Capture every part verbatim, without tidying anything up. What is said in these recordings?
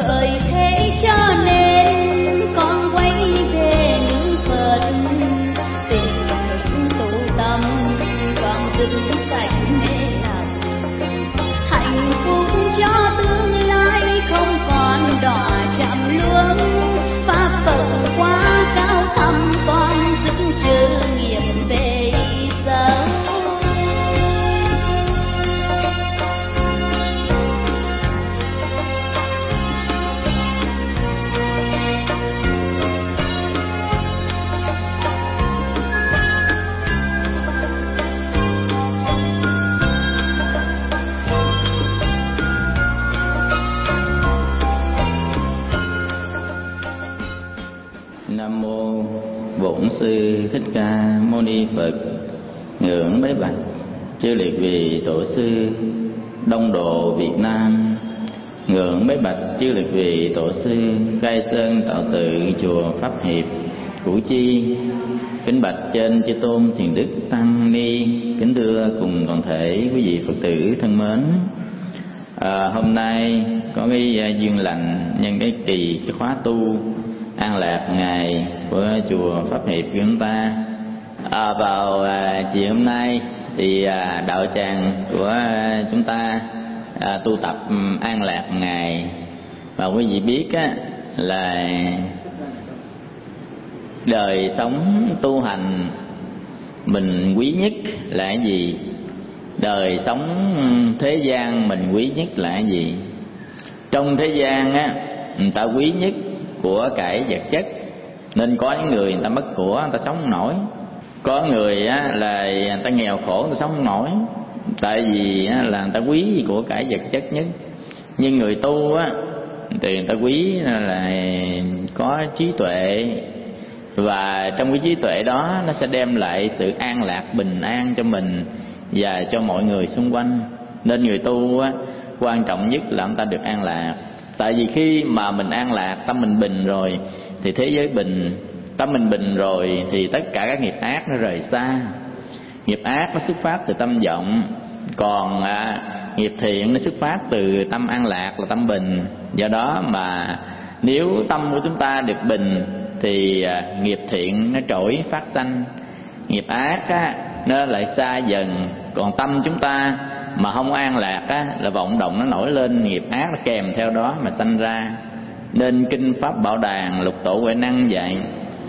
bởi thế cho nên con quay về nương Phật, tình thức tu tâm con giữ sạch mê lòng, hạnh phúc cho tương lai không còn đọa chạm luống. Pháp Phật quá cao thâm con giữ trừ nghiệp về sau. Nam mô Bổn Sư Thích Ca Mâu Ni Phật. Ngưỡng bái bạch chư liệt vị tổ sư Đông Độ Việt Nam. Ngưỡng bái bạch chư liệt vị tổ sư Khai Sơn Tạo Tự chùa Pháp Hiệp Củ Chi. Kính bạch trên chư tôn thiền đức tăng ni. Kính thưa cùng toàn thể quý vị Phật tử thân mến. À, hôm nay có cái duyên lành nhân cái kỳ cái khóa tu an lạc ngày của chùa Pháp Hiệp của chúng ta. À, vào à, chiều hôm nay thì à, đạo tràng của à, chúng ta à, tu tập um, an lạc ngày. Và quý vị biết á, là đời sống tu hành mình quý nhất là cái gì? Đời sống thế gian mình quý nhất là cái gì? Trong thế gian á, người ta quý nhất của cải vật chất, nên có những người người ta mất của người ta sống không nổi, có người á, là người ta nghèo khổ người ta sống không nổi, tại vì á, là người ta quý của cải vật chất nhất. Nhưng người tu á, thì người ta quý là có trí tuệ, và trong cái trí tuệ đó nó sẽ đem lại sự an lạc bình an cho mình và cho mọi người xung quanh. Nên người tu á, quan trọng nhất là người ta được an lạc. Tại vì khi mà mình an lạc, tâm mình bình rồi thì thế giới bình, tâm mình bình rồi thì tất cả các nghiệp ác nó rời xa. Nghiệp ác nó xuất phát từ tâm vọng, còn à, nghiệp thiện nó xuất phát từ tâm an lạc là tâm bình. Do đó mà nếu tâm của chúng ta được bình thì à, nghiệp thiện nó trỗi phát sanh, nghiệp ác á, nó lại xa dần. Còn tâm chúng ta mà không an lạc á, là vọng động nó nổi lên, nghiệp ác nó kèm theo đó mà sanh ra. Nên Kinh Pháp Bảo Đàn Lục Tổ Huệ Năng dạy: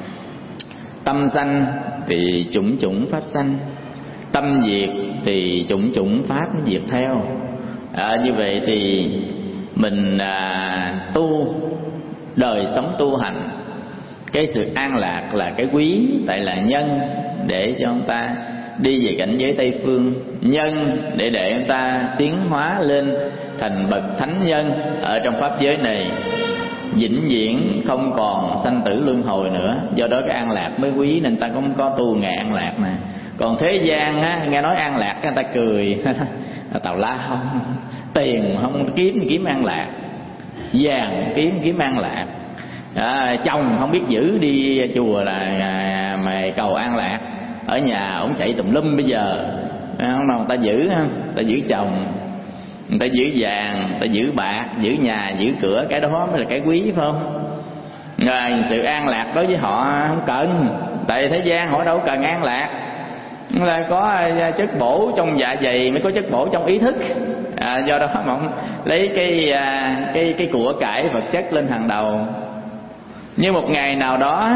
tâm sanh thì chủng chủng pháp sanh, tâm diệt thì chủng chủng pháp nó diệt theo. À, như vậy thì mình à, tu đời sống tu hành, cái sự an lạc là cái quý, tại là nhân để cho ông ta đi về cảnh giới Tây Phương, nhân để để ông ta tiến hóa lên thành bậc thánh nhân ở trong pháp giới này, vĩnh viễn không còn sanh tử luân hồi nữa. Do đó cái an lạc mới quý, nên ta cũng có tu ngày an lạc nè. Còn thế gian á, nghe nói an lạc người ta cười tào lao, tiền không kiếm kiếm an lạc, vàng kiếm kiếm an lạc, à, chồng không biết giữ đi chùa là à, mà cầu an lạc, ở nhà ổng chạy tùm lum. Bây giờ không nào người ta giữ, người ta giữ chồng, người ta giữ vàng, người ta giữ bạc, giữ nhà, giữ cửa, cái đó mới là cái quý, phải không? Rồi sự an lạc đối với họ không cần, tại thế gian họ đâu cần an lạc, là có chất bổ trong dạ dày mới có chất bổ trong ý thức. À, do đó mà ông lấy cái cái cái của cải vật chất lên hàng đầu. Nhưng một ngày nào đó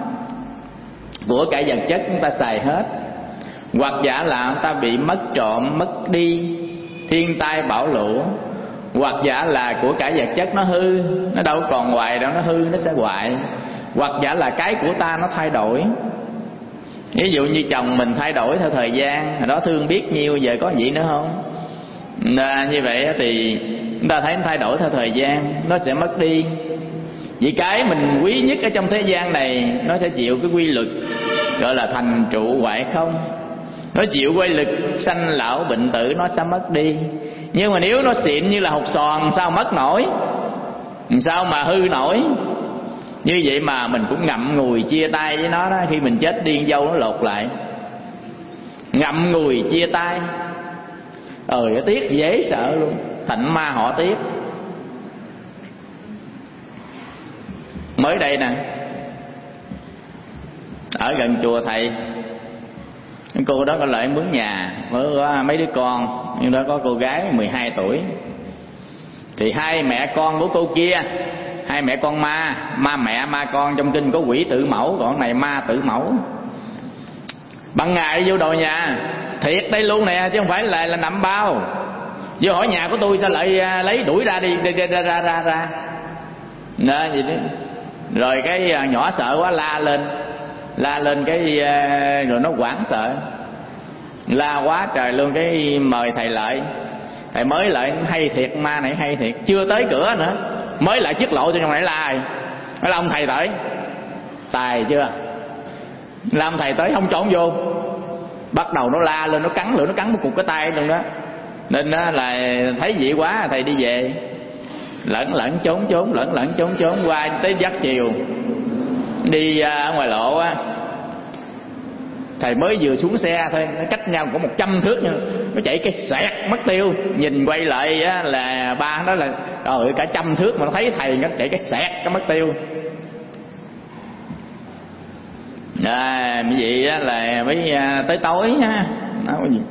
của cải vật chất chúng ta xài hết, hoặc giả là chúng ta bị mất trộm, mất đi, thiên tai bão lũ, hoặc giả là của cải vật chất nó hư, nó đâu còn hoài đâu, nó hư nó sẽ hoại, hoặc giả là cái của ta nó thay đổi. Ví dụ như chồng mình thay đổi theo thời gian, hồi đó thương biết nhiêu giờ có gì nữa không? À, như vậy thì chúng ta thấy nó thay đổi theo thời gian, nó sẽ mất đi. Vì cái mình quý nhất ở trong thế gian này nó sẽ chịu cái quy luật gọi là thành trụ hoại không. Nó chịu quy luật sanh lão bệnh tử, nó sẽ mất đi. Nhưng mà nếu nó xịn như là hột xoàn sao mất nổi, sao mà hư nổi. Như vậy mà mình cũng ngậm ngùi chia tay với nó đó. Khi mình chết điên dâu nó lột lại, ngậm ngùi chia tay. Ờ cái tiếc dễ sợ luôn, thành ma họ tiếc. Mới đây nè, ở gần chùa thầy, cô đó có lại mướn nhà, mới có mấy đứa con, nhưng đó có cô gái mười hai tuổi. Thì hai mẹ con của cô kia, hai mẹ con ma, ma mẹ ma con, trong kinh có quỷ tự mẫu, còn này ma tự mẫu. Ban ngày vô đòi nhà, thiệt đây luôn nè, chứ không phải là là nằm bao. Vô hỏi nhà của tôi sao lại lấy đuổi ra đi, ra ra ra ra, ra. Nè, gì đó. Rồi cái nhỏ sợ quá la lên, la lên cái rồi nó hoảng sợ, la quá trời luôn, cái mời thầy lại. Thầy mới lại, hay thiệt, ma này hay thiệt, chưa tới cửa nữa mới lại chiếc lộ cho trong này la rồi. Nói là ông thầy tới, tài chưa, làm thầy tới không trốn vô, bắt đầu nó la lên, nó cắn lửa, nó cắn một cục cái tay luôn đó. Nên đó là thấy vậy quá, thầy đi về, lẫn lẫn trốn trốn, lẫn lẫn trốn trốn qua tới giấc chiều đi ở ngoài lộ á. Thầy mới vừa xuống xe thôi, nó cách nhau có một trăm thước nha, nó chạy cái xẹt mất tiêu. Nhìn quay lại á, là ba đó là rồi cả trăm thước mà nó thấy thầy nó chạy cái xẹt cái mất tiêu. À, cái gì á là mới à, tới tối á, nói gì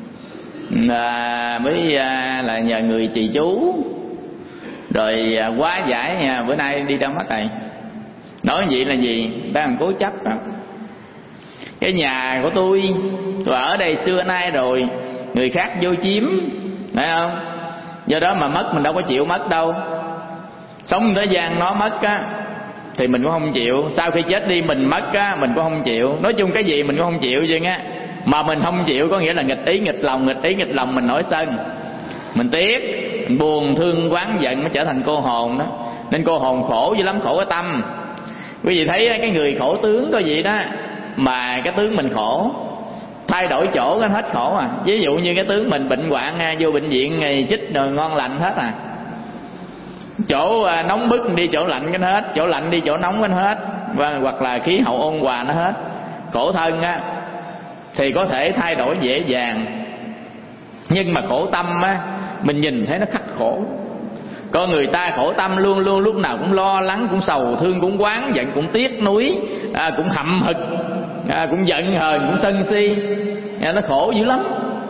à, mới à, là nhờ người trì chú, rồi à, quá giải à, bữa nay đi đâu mất thầy. Nói vậy là gì, đang cố chấp đó. Cái nhà của tôi tôi ở đây xưa nay rồi, người khác vô chiếm, phải không? Do đó mà mất mình đâu có chịu mất đâu. Sống thế gian nó mất á thì mình cũng không chịu, sau khi chết đi mình mất á mình cũng không chịu. Nói chung cái gì mình cũng không chịu chứ á. Mà mình không chịu có nghĩa là nghịch ý nghịch lòng, nghịch ý nghịch lòng mình nổi sân, mình tiếc, mình buồn thương oán giận, mới trở thành cô hồn đó. Nên cô hồn khổ dữ lắm, khổ cái tâm. Quý vị thấy cái người khổ tướng có gì đó, mà cái tướng mình khổ, thay đổi chỗ cái hết khổ à. Ví dụ như cái tướng mình bệnh hoạn, vô bệnh viện chích rồi ngon lành hết à. Chỗ nóng bức đi chỗ lạnh cái hết, chỗ lạnh đi chỗ nóng cái hết, và hoặc là khí hậu ôn hòa nó hết. Khổ thân á thì có thể thay đổi dễ dàng, nhưng mà khổ tâm á mình nhìn thấy nó khắc khổ. Có người ta khổ tâm luôn luôn lúc nào cũng lo lắng, cũng sầu thương, cũng oán giận, cũng tiếc nuối, à, cũng hậm hực, à, cũng giận hờn, cũng sân si, à, nó khổ dữ lắm.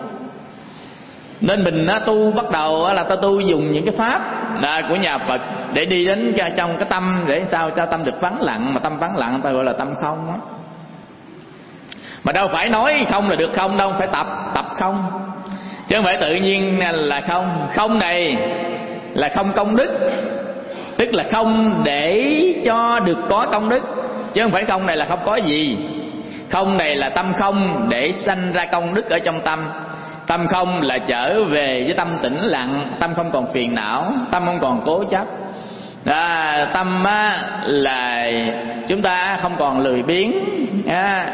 Nên mình á, tu bắt đầu á, là ta tu dùng những cái pháp à, của nhà Phật để đi đến trong cái tâm, để sao cho tâm được vắng lặng. Mà tâm vắng lặng ta gọi là tâm không á. Mà đâu phải nói không là được không đâu, phải tập tập không, chứ không phải tự nhiên là không. Không này là không công đức, tức là không để cho được có công đức, chứ không phải không này là không có gì. Không này là tâm không để sanh ra công đức ở trong tâm. Tâm không là trở về với tâm tĩnh lặng, tâm không còn phiền não, tâm không còn cố chấp. À, tâm á, là chúng ta không còn lười biếng. À,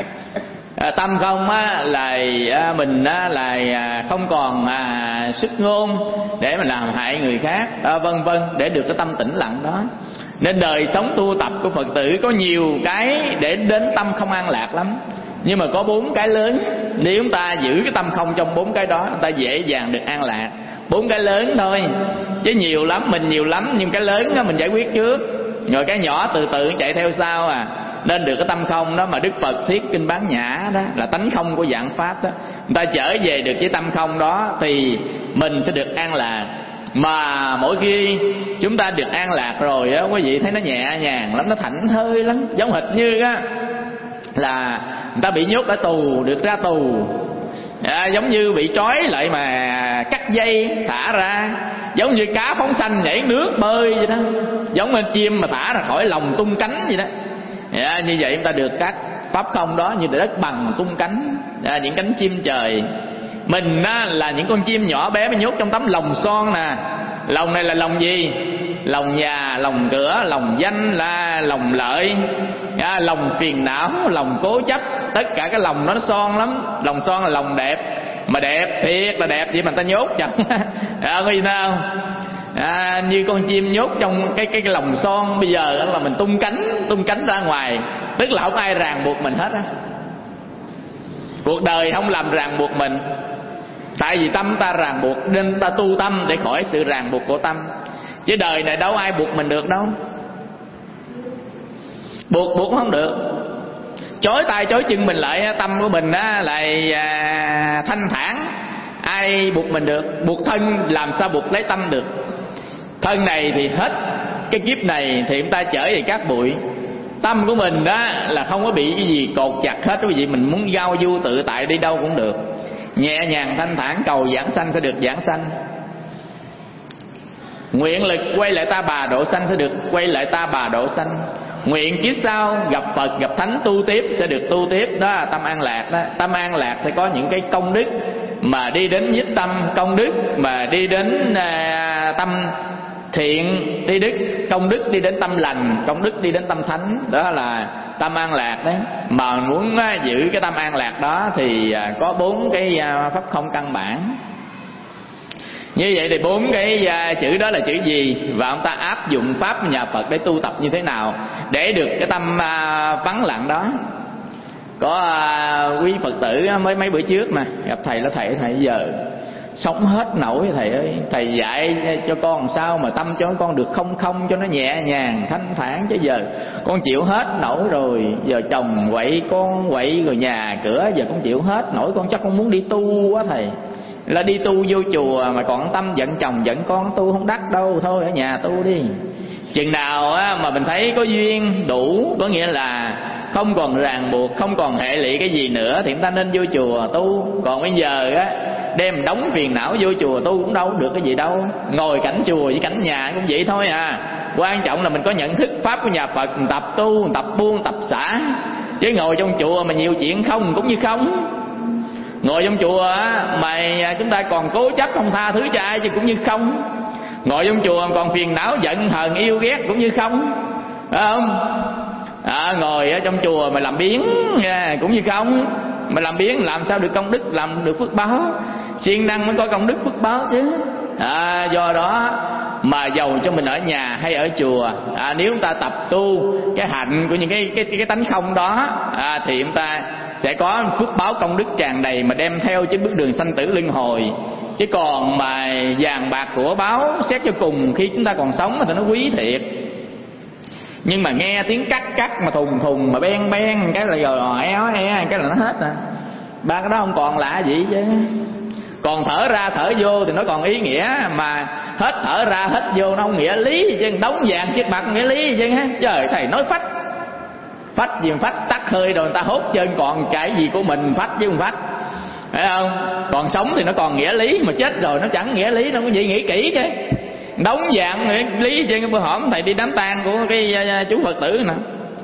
à, tâm không á, là à, mình á, là à, không còn à, sức ngôn để mà làm hại người khác, à, vân vân, để được cái tâm tĩnh lặng đó. Nên đời sống tu tập của Phật tử có nhiều cái để đến tâm không an lạc lắm, nhưng mà có bốn cái lớn. Nếu chúng ta giữ cái tâm không trong bốn cái đó, chúng ta dễ dàng được an lạc. Bốn cái lớn thôi, chứ nhiều lắm, mình nhiều lắm, nhưng cái lớn đó mình giải quyết trước, rồi cái nhỏ từ từ chạy theo sau à. Nên được cái tâm không đó mà Đức Phật thuyết kinh Bán Nhã đó là tánh không của dạng pháp đó. Người ta trở về được với tâm không đó thì mình sẽ được an lạc. Mà mỗi khi chúng ta được an lạc rồi á, quý vị thấy nó nhẹ nhàng lắm, nó thảnh thơi lắm. Giống hệt như á là người ta bị nhốt ở tù, được ra tù, à, giống như bị trói lại mà cắt dây thả ra, giống như cá phóng sanh nhảy nước bơi vậy đó, giống như chim mà thả ra khỏi lồng tung cánh vậy đó. À, như vậy chúng ta được các pháp không đó, như đất bằng tung cánh, à, những cánh chim trời. Mình á, là những con chim nhỏ bé bị nhốt trong tấm lồng son nè. Lồng này là lồng gì? Lồng nhà, lồng cửa, lồng danh, là lồng lợi, à, lồng phiền não, lồng cố chấp. Tất cả cái lồng nó son lắm. Lồng son là lồng đẹp, mà đẹp thiệt là đẹp vậy mà ta nhốt chẳng à, có gì đâu. À, như con chim nhốt trong cái cái, cái lồng son. Bây giờ là mình tung cánh, tung cánh ra ngoài, tức là không ai ràng buộc mình hết á. Cuộc đời không làm ràng buộc mình, tại vì tâm ta ràng buộc nên ta tu tâm để khỏi sự ràng buộc của tâm. Chứ đời này đâu ai buộc mình được đâu. buộc buộc cũng không được, chối tay chối chân mình lại, tâm của mình á lại à, thanh thản. Ai buộc mình được? Buộc thân làm sao buộc lấy tâm được? Thân này thì hết cái kiếp này thì chúng ta trở về cát bụi. Tâm của mình đó là không có bị cái gì cột chặt hết quý vị. Mình muốn giao du tự tại đi đâu cũng được, nhẹ nhàng thanh thản, cầu giảng sanh sẽ được giảng sanh. Nguyện lực quay lại ta bà độ sanh sẽ được quay lại ta bà độ sanh. Nguyện kiếp sau gặp Phật gặp Thánh tu tiếp sẽ được tu tiếp. Đó là tâm an lạc đó. Tâm an lạc sẽ có những cái công đức mà đi đến nhất tâm, công đức mà đi đến à, tâm thiện, đi đức công đức đi đến tâm lành, công đức đi đến tâm thánh. Đó là tâm an lạc đấy. Mà muốn à, giữ cái tâm an lạc đó thì à, có bốn cái à, pháp không căn bản. Như vậy thì bốn cái uh, chữ đó là chữ gì, và ông ta áp dụng pháp nhà Phật để tu tập như thế nào để được cái tâm uh, vắng lặng đó. Có uh, quý Phật tử mới mấy bữa trước nè gặp thầy, là thầy thầy giờ sống hết nổi thầy ơi, thầy dạy cho con làm sao mà tâm cho con được không không, cho nó nhẹ nhàng thanh thản, chứ giờ con chịu hết nổi rồi, giờ chồng quậy con quậy rồi nhà cửa giờ con chịu hết nổi, con chắc con muốn đi tu quá thầy. Là đi tu vô chùa mà còn tâm giận chồng giận con, tu không đắc đâu, thôi ở nhà tu đi. Chừng nào á, mà mình thấy có duyên đủ, có nghĩa là không còn ràng buộc, không còn hệ lụy cái gì nữa thì chúng ta nên vô chùa tu. Còn bây giờ á, đem đóng phiền não vô chùa tu cũng đâu được cái gì đâu. Ngồi cảnh chùa với cảnh nhà cũng vậy thôi à. Quan trọng là mình có nhận thức pháp của nhà Phật, tập tu, tập buông, tập xả. Chứ ngồi trong chùa mà nhiều chuyện không cũng như không. Ngồi trong chùa á, mà chúng ta còn cố chấp không tha thứ cho ai chứ cũng như không. Ngồi trong chùa còn phiền não giận hờn yêu ghét cũng như không, phải không? À, ngồi ở trong chùa mà làm biếng cũng như không. Mà làm biếng làm sao được công đức, làm được phước báo. Siêng năng mới có công đức phước báo chứ. À, do đó mà dầu cho mình ở nhà hay ở chùa, à, nếu chúng ta tập tu cái hạnh của những cái cái cái tánh không đó, à, thì chúng ta sẽ có phước báo công đức tràn đầy mà đem theo trên bước đường sanh tử luân hồi. Chứ còn mà vàng bạc của báo xét cho cùng khi chúng ta còn sống thì nó quý thiệt, nhưng mà nghe tiếng cắt cắt mà thùng thùng mà ben ben cái là rồi éo e cái là nó hết à. Ba cái đó không còn lạ gì chứ. Còn thở ra thở vô thì nó còn ý nghĩa, mà hết thở ra hết vô nó không nghĩa lý gì chứ. Đống vàng chiếc mặt nghĩa lý gì chứ. Trời, thầy nói phách phách gì mà phách, tắt hơi rồi người ta hốt chân, còn cái gì của mình phách chứ không phách, phải không? Còn sống thì nó còn nghĩa lý, mà chết rồi nó chẳng nghĩa lý, nó có gì nghĩ kỹ chứ. Đống vàng nghĩa lý chứ. Bữa hổm thầy đi đám tang của cái chú Phật tử nè,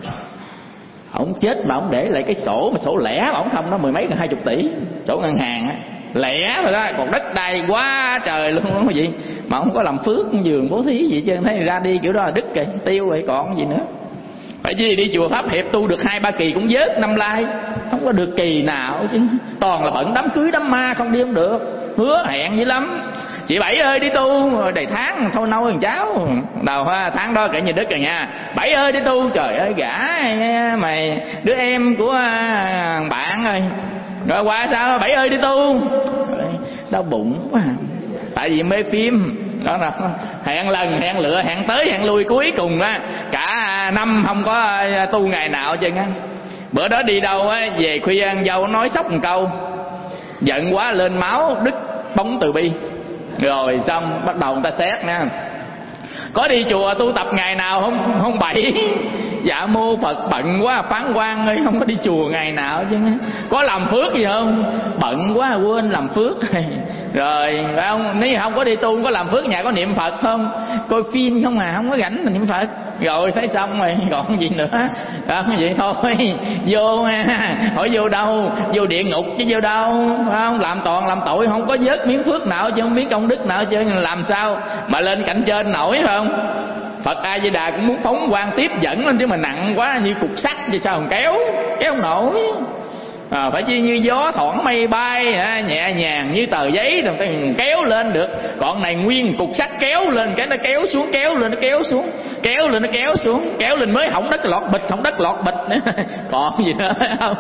ông chết mà ông để lại cái sổ, mà sổ lẻ mà ông không, nó mười mấy gần hai chục tỷ, sổ ngân hàng á, lẻ rồi đó. Còn đất đai quá trời luôn đó, gì mà không có làm phước giường bố thí gì chứ. Thấy ra đi kiểu đó là đứt kìa, tiêu rồi còn gì nữa. Phải chi đi chùa Pháp Hiệp tu được hai ba kỳ cũng vớt năm lai, không có được kỳ nào chứ. Toàn là bận đám cưới đám ma, không đi không được, hứa hẹn dữ lắm. Chị Bảy ơi đi tu, đầy tháng thôi nấu thằng cháu đầu ha, tháng đó kể như đức rồi nha. Bảy ơi đi tu, trời ơi gã mày đứa em của bạn ơi, rồi qua sao Bảy ơi đi tu, đau bụng quá. Tại vì mê phim đó là hẹn lần hẹn lựa hẹn tới hẹn lui, cuối cùng á cả năm không có tu ngày nào chứ á. Bữa đó đi đâu á, về khuya ăn dâu nói sốc một câu, giận quá lên máu đứt bóng từ bi. Rồi xong bắt đầu người ta xét nha. Có đi chùa tu tập ngày nào không không bậy. Dạ mô Phật bận quá phán quan ơi, không có đi chùa ngày nào chứ. Có làm phước gì không? Bận quá quên làm phước. Rồi phải không? Nếu không có đi tu, không có làm phước, nhà có niệm Phật không? Coi phim không à, không có rảnh mà niệm Phật. Rồi thấy xong rồi còn gì nữa. Đó, vậy thôi vô ha. Hỏi vô đâu? Vô địa ngục chứ vô đâu, phải không? Làm toàn làm tội, không có vớt miếng phước nào chứ, không biết công đức nào chứ. Làm sao mà lên cảnh trên nổi, phải không? Phật A Di Đà cũng muốn phóng quang tiếp dẫn lên chứ, mà nặng quá như cục sắt chứ sao còn kéo kéo không nổi. À, phải chi như gió thoảng mây bay, à, nhẹ nhàng như tờ giấy rồi kéo lên được. Còn này nguyên cục sắt kéo lên cái nó kéo xuống, kéo lên nó kéo xuống, kéo lên nó kéo xuống, kéo lên mới hỏng đất lọt bịch, hỏng đất lọt bịch nữa. Còn gì nữa không?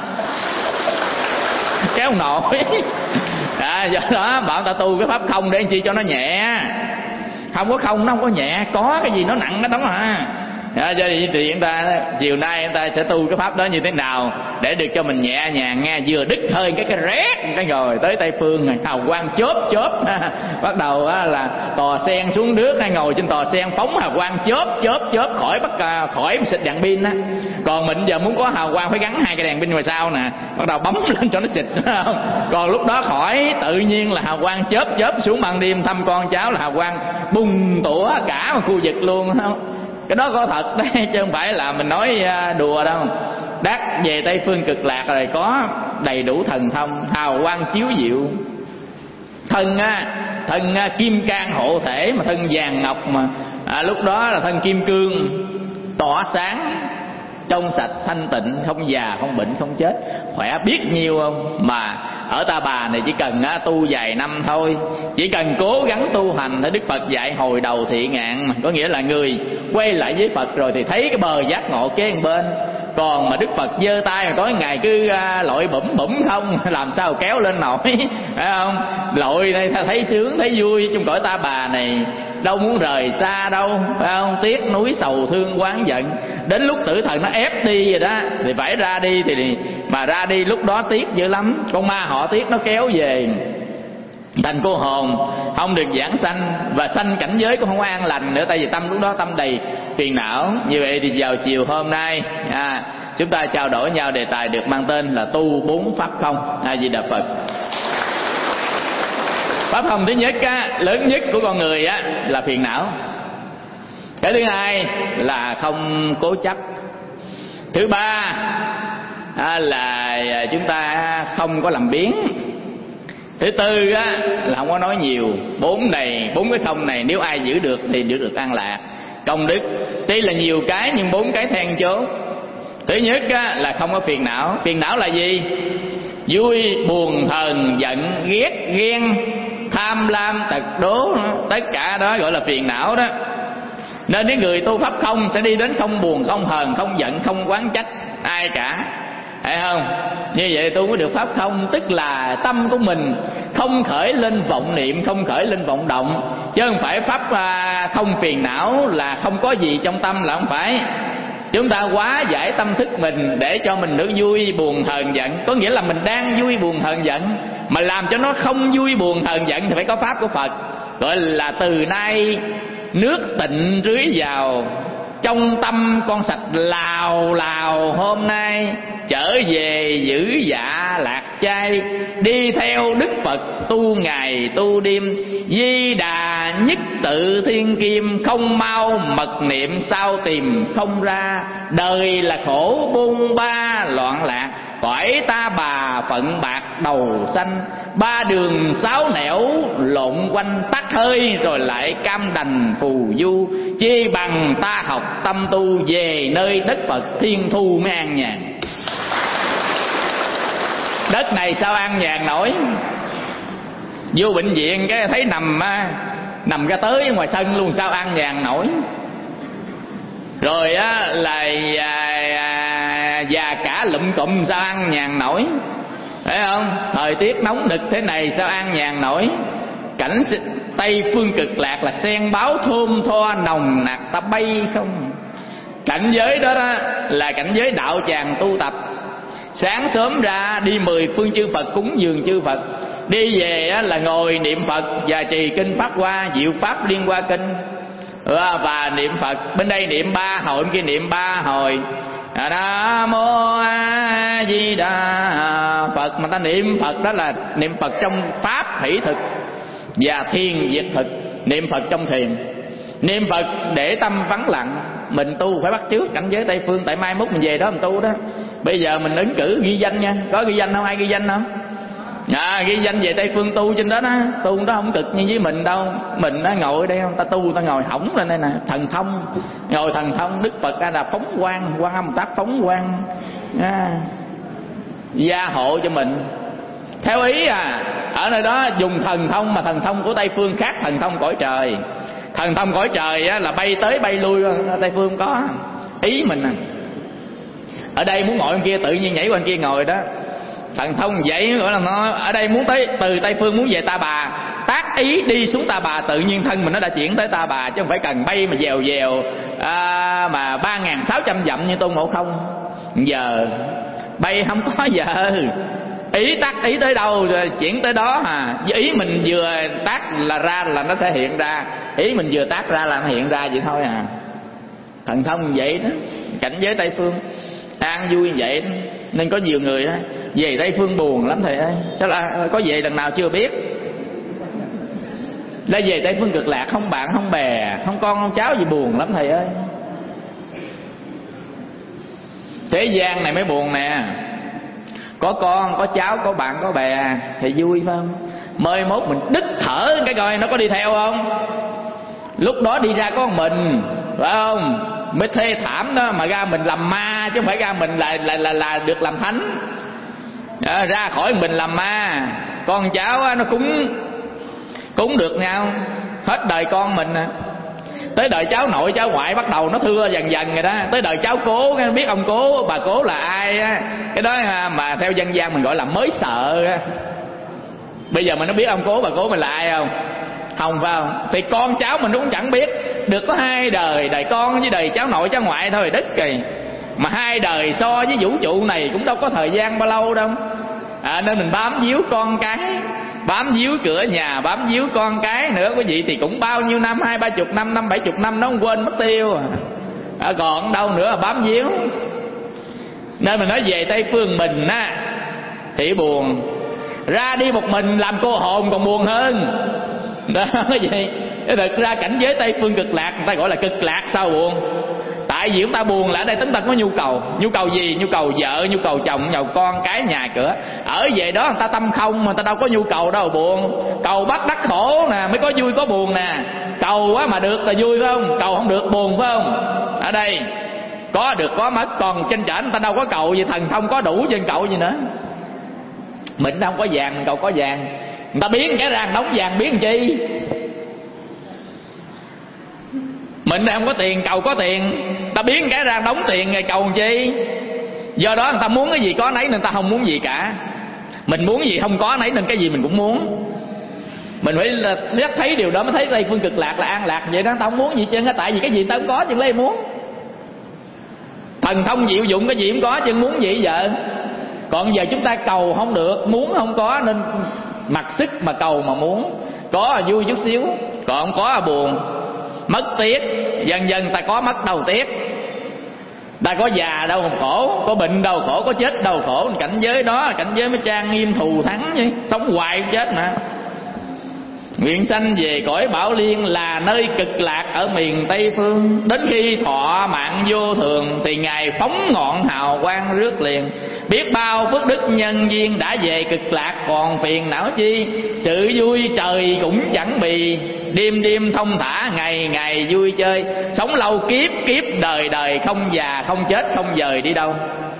Kéo không nổi. À, do đó bạn ta tu cái pháp không để chi cho nó nhẹ. Không có không nó không có nhẹ, có cái gì nó nặng cái đó mà. Đó, cho nên thì người ta chiều nay người ta sẽ tu cái pháp đó như thế nào để được cho mình nhẹ nhàng nghe, vừa đứt hơi cái cái rét cái rồi tới Tây Phương hào quang chớp chớp bắt đầu là tò sen xuống nước hay ngồi trên tò sen phóng hào quang chớp chớp chớp khỏi bắt khỏi xịt đèn pin á. Còn mình giờ muốn có hào quang phải gắn hai cái đèn pin ngoài sau nè, bắt đầu bấm lên cho nó xịt, không? Còn lúc đó khỏi, tự nhiên là hào quang chớp chớp xuống ban đêm thăm con cháu là hào quang bùng tủa cả một khu vực luôn, không? Cái đó có thật đấy, chứ không phải là mình nói đùa đâu. Đắc về Tây Phương Cực Lạc rồi có đầy đủ thần thông, hào quang chiếu diệu, thân á, thân á, kim cang hộ thể mà thân vàng ngọc mà à, lúc đó là thân kim cương tỏa sáng, trong sạch thanh tịnh, không già không bệnh không chết, khỏe biết nhiêu không. Mà ở Ta Bà này chỉ cần á, tu vài năm thôi, chỉ cần cố gắng tu hành để Đức Phật dạy hồi đầu thị ngạn, mà có nghĩa là người quay lại với Phật rồi thì thấy cái bờ giác ngộ kế một bên. Còn mà Đức Phật giơ tay mà tối ngày cứ à, lội bủm bủm không, làm sao kéo lên nổi, phải không? Lội đây thấy sướng thấy vui, trong cõi Ta Bà này đâu muốn rời xa đâu, phải không? Tiếc núi sầu thương oán giận, đến lúc tử thần nó ép đi rồi đó thì phải ra đi, thì mà ra đi lúc đó tiếc dữ lắm. Con ma họ tiếc nó kéo về thành cô hồn, không được giảng sanh, và sanh cảnh giới cũng không có an lành nữa, tại vì tâm lúc đó tâm đầy phiền não. Như vậy thì vào chiều hôm nay à, chúng ta trao đổi nhau đề tài được mang tên là tu bốn pháp không. A Di Đà Phật. Pháp không thứ nhất á, lớn nhất của con người á là phiền não. Cái thứ hai là không cố chấp. Thứ ba à, là chúng ta không có làm biếng. Thứ tư á là không có nói nhiều. Bốn này, bốn cái không này nếu ai giữ được thì giữ được an lạc, công đức. Tuy là nhiều cái nhưng bốn cái then chốt. Thứ nhất á là không có phiền não. Phiền não là gì? Vui, buồn, hờn, giận, ghét, ghen, tham lam, tật đố, tất cả đó gọi là phiền não đó. Nên những người tu pháp không sẽ đi đến không buồn, không hờn, không giận, không oán trách ai cả, phải không? Như vậy tu mới được pháp không, tức là tâm của mình không khởi lên vọng niệm, không khởi lên vọng động, chứ không phải pháp không phiền não là không có gì trong tâm, là không phải. Chúng ta hóa giải tâm thức mình để cho mình được vui buồn hờn giận, có nghĩa là mình đang vui buồn hờn giận, mà làm cho nó không vui buồn hờn giận thì phải có pháp của Phật, gọi là từ nay nước tịnh rưới vào, trong tâm con sạch lào lào, hôm nay trở về giữ dạ lạc chay, đi theo Đức Phật tu ngày tu đêm, Di Đà nhất tự thiên kim, không mau mật niệm sao tìm không ra, đời là khổ bôn ba loạn lạc, cõi Ta Bà phận bạc đầu xanh, ba đường sáu nẻo lộn quanh, tắt hơi rồi lại cam đành phù du, chi bằng ta học tâm tu về nơi đất Phật thiên thu mới an nhàn. Đất này sao an nhàn nổi? Vô bệnh viện cái thấy nằm nằm ra tới ngoài sân luôn, sao an nhàn nổi? Rồi á là à, già cả lụm cụm sao an nhàn nổi, phải không? Thời tiết nóng nực thế này sao an nhàn nổi? Cảnh Tây Phương Cực Lạc là sen báo thơm tho nồng nặc, ta bay không. Cảnh giới đó, đó là cảnh giới đạo tràng tu tập. Sáng sớm ra đi mười phương chư Phật cúng dường chư Phật, đi về á, là ngồi niệm Phật và trì kinh Pháp Hoa, diệu pháp liên hoa kinh, và niệm Phật. Bên đây niệm ba hồi, bên kia niệm ba hồi. Nam mô A Di Đà Phật. Mà ta niệm Phật đó là niệm Phật trong pháp hỷ thực và thiền diệt thực, niệm Phật trong thiền. Niệm Phật để tâm vắng lặng. Mình tu phải bắt chước cảnh giới Tây Phương, tại mai mốt mình về đó mình tu đó. Bây giờ mình ứng cử ghi danh nha, có ghi danh không? Ai ghi danh không? À, ghi danh về Tây Phương tu trên đó đó. Tu đó không cực như với mình đâu. Mình nó ngồi ở đây không, ta tu ta ngồi hỏng lên đây nè, thần thông, ngồi thần thông. Đức Phật ra là phóng quang, Quan Âm Tác phóng quang à, gia hộ cho mình theo ý. À, ở nơi đó dùng thần thông, mà thần thông của Tây Phương khác thần thông cõi trời. Thần thông cõi trời á, là bay tới bay lui, Tây Phương có ý mình à. Ở đây muốn ngồi bên kia tự nhiên nhảy qua bên kia ngồi đó. Thần thông vậy gọi là nó ở đây muốn tới từ Tây Phương muốn về Ta Bà, tác ý đi xuống Ta Bà, tự nhiên thân mình nó đã chuyển tới Ta Bà, chứ không phải cần bay mà dèo dèo à, mà ba ngàn sáu trăm dặm như Tôn Ngộ Không. Giờ bay không có giờ, ý tác ý tới đâu rồi chuyển tới đó à. Ý mình vừa tác là ra là nó sẽ hiện ra, ý mình vừa tác ra là nó hiện ra vậy thôi à. Thần thông vậy đó, cảnh giới Tây Phương an vui vậy đó. Nên có nhiều người đó về Tây Phương buồn lắm thầy ơi. Sao là có về lần nào chưa biết. Đã về Tây Phương Cực Lạc không bạn không bè, không con không cháu gì buồn lắm thầy ơi. Thế gian này mới buồn nè. Có con, có cháu, có bạn, có bè thì vui phải không? Mới mốt mình đứt thở cái coi nó có đi theo không. Lúc đó đi ra có mình phải không? Mới thê thảm đó, mà ra mình làm ma chứ không phải ra mình là là là, là được làm thánh. À, ra khỏi mình làm ma. Con cháu nó cúng cúng được nhau hết đời con mình à. Tới đời cháu nội cháu ngoại bắt đầu nó thưa dần dần rồi đó. Tới đời cháu cố, biết ông cố bà cố là ai á, cái đó mà theo dân gian mình gọi là mới sợ á. Bây giờ mình nó biết ông cố bà cố mình là ai không? Không phải không? Thì con cháu mình cũng chẳng biết. Được có hai đời, đời con với đời cháu nội cháu ngoại thôi, đứt kì. Mà hai đời so với vũ trụ này cũng đâu có thời gian bao lâu đâu à. Nên mình bám víu con cái, bám víu cửa nhà, bám víu con cái nữa. Quý vị thì cũng bao nhiêu năm, hai ba chục năm, năm bảy chục năm nó không quên mất tiêu à. Còn đâu nữa là bám víu. Nên mình nói về Tây Phương mình á thì buồn. Ra đi một mình làm cô hồn còn buồn hơn đó. Cái gì thực ra cảnh giới Tây Phương Cực Lạc người ta gọi là cực lạc sao buồn. Tại vì chúng ta buồn là ở đây chúng ta có nhu cầu. Nhu cầu gì? Nhu cầu vợ, nhu cầu chồng, nhu cầu con cái, nhà cửa. Ở về đó người ta tâm không, người ta đâu có nhu cầu đâu buồn. Cầu bắt đắc khổ nè, mới có vui có buồn nè. Cầu quá mà được là vui phải không? Cầu không được buồn phải không? Ở đây có được có mất. Còn trên trển người ta đâu có cầu gì, thần thông có đủ trên cầu gì nữa. Mình không có vàng, mình cầu có vàng. Người ta biến cái rang đóng vàng biến làm chi. Mình không có tiền cầu có tiền. Ta biến cái ra đóng tiền rồi cầu làm chi. Do đó người ta muốn cái gì có nấy nên ta không muốn gì cả. Mình muốn gì không có nấy nên cái gì mình cũng muốn. Mình phải là xét thấy điều đó mới thấy Tây Phương Cực Lạc là an lạc vậy đó. Ta không muốn gì chứ, tại vì cái gì ta không có chứ lấy muốn. Thần thông diệu dụng cái gì cũng có chứ muốn gì vợ. Còn giờ chúng ta cầu không được, muốn không có nên mặc sức mà cầu mà muốn. Có là vui chút xíu, còn không có là buồn. Mất tiếc, dần dần ta có mất đâu tiếc. Ta có già đâu mà khổ, có bệnh đâu khổ, có chết đâu khổ. Cảnh giới đó, cảnh giới mới trang nghiêm thù thắng chứ. Sống hoài cũng chết mà. Nguyện sanh về cõi Bảo Liên là nơi cực lạc ở miền Tây Phương. Đến khi thọ mạng vô thường thì Ngài phóng ngọn hào quang rước liền. Biết bao phước đức nhân duyên đã về cực lạc còn phiền não chi. Sự vui trời cũng chẳng bì, đêm đêm thông thả ngày ngày vui chơi. Sống lâu kiếp kiếp đời đời không già không chết không dời đi đâu.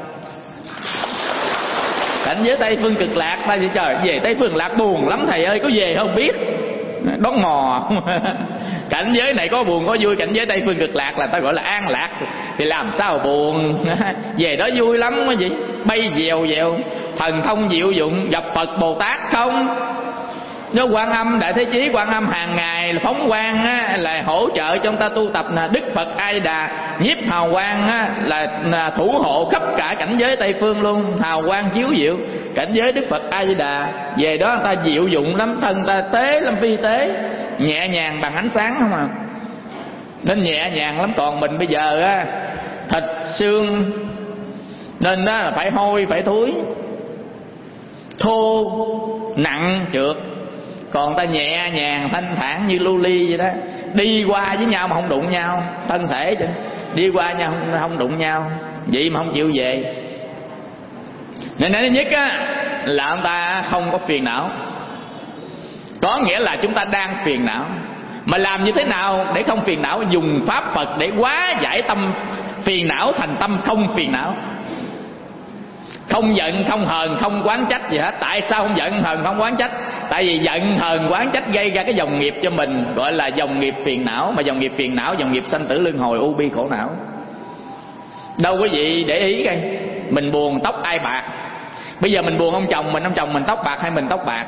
Cảnh giới Tây Phương Cực Lạc ta chỉ trời về Tây Phương Lạc buồn lắm thầy ơi, có về không biết đón mò. Cảnh giới này có buồn có vui. Cảnh giới Tây Phương Cực Lạc là ta gọi là an lạc thì làm sao buồn. Về đó vui lắm cái gì, bay dèo dèo, thần thông diệu dụng, gặp Phật Bồ Tát không. Nếu Quan Âm Đại Thế Chí Quan Âm hàng ngày là phóng quang á, là hỗ trợ cho chúng ta tu tập nè. Đức Phật A Đà nhiếp hào quang á, là, là thủ hộ khắp cả cảnh giới Tây Phương luôn. Hào quang chiếu diệu cảnh giới Đức Phật A Đà. Về đó người ta diệu dụng lắm, thân ta tế lắm, phi tế, nhẹ nhàng bằng ánh sáng không à. Nên nhẹ nhàng lắm. Còn mình bây giờ á, thịt xương nên đó là phải hôi phải thối, thô nặng trượt. Còn ta nhẹ nhàng thanh thản như lưu ly vậy đó. Đi qua với nhau mà không đụng nhau, thân thể chứ đi qua nhau không, không đụng nhau, vậy mà không chịu về. Nên thứ nhất á, là ông ta không có phiền não. Có nghĩa là chúng ta đang phiền não. Mà làm như thế nào để không phiền não? Dùng pháp Phật để hóa giải tâm phiền não thành tâm không phiền não. Không giận, không hờn, không oán trách gì hết. Tại sao không giận, hờn, không oán trách? Tại vì giận, hờn, oán trách gây ra cái dòng nghiệp cho mình, gọi là dòng nghiệp phiền não. Mà dòng nghiệp phiền não, dòng nghiệp sanh tử luân hồi, u bi khổ não. Đâu quý vị để ý coi, mình buồn tóc ai bạc? Bây giờ mình buồn ông chồng mình, ông chồng mình tóc bạc hay mình tóc bạc?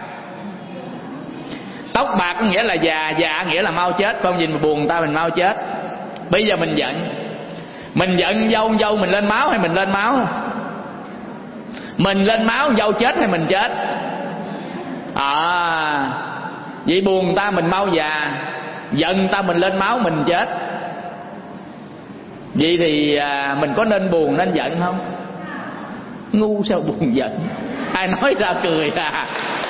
Tóc bạc có nghĩa là già, già nghĩa là mau chết. Không gì mà buồn ta mình mau chết. Bây giờ mình giận, Mình giận dâu dâu mình lên máu hay mình lên máu? Mình lên máu dâu chết hay mình chết? À, vậy buồn ta mình mau già, giận ta mình lên máu mình chết. Vậy thì à, mình có nên buồn nên giận không? Ngu sao buồn giận? Ai nói sao cười à?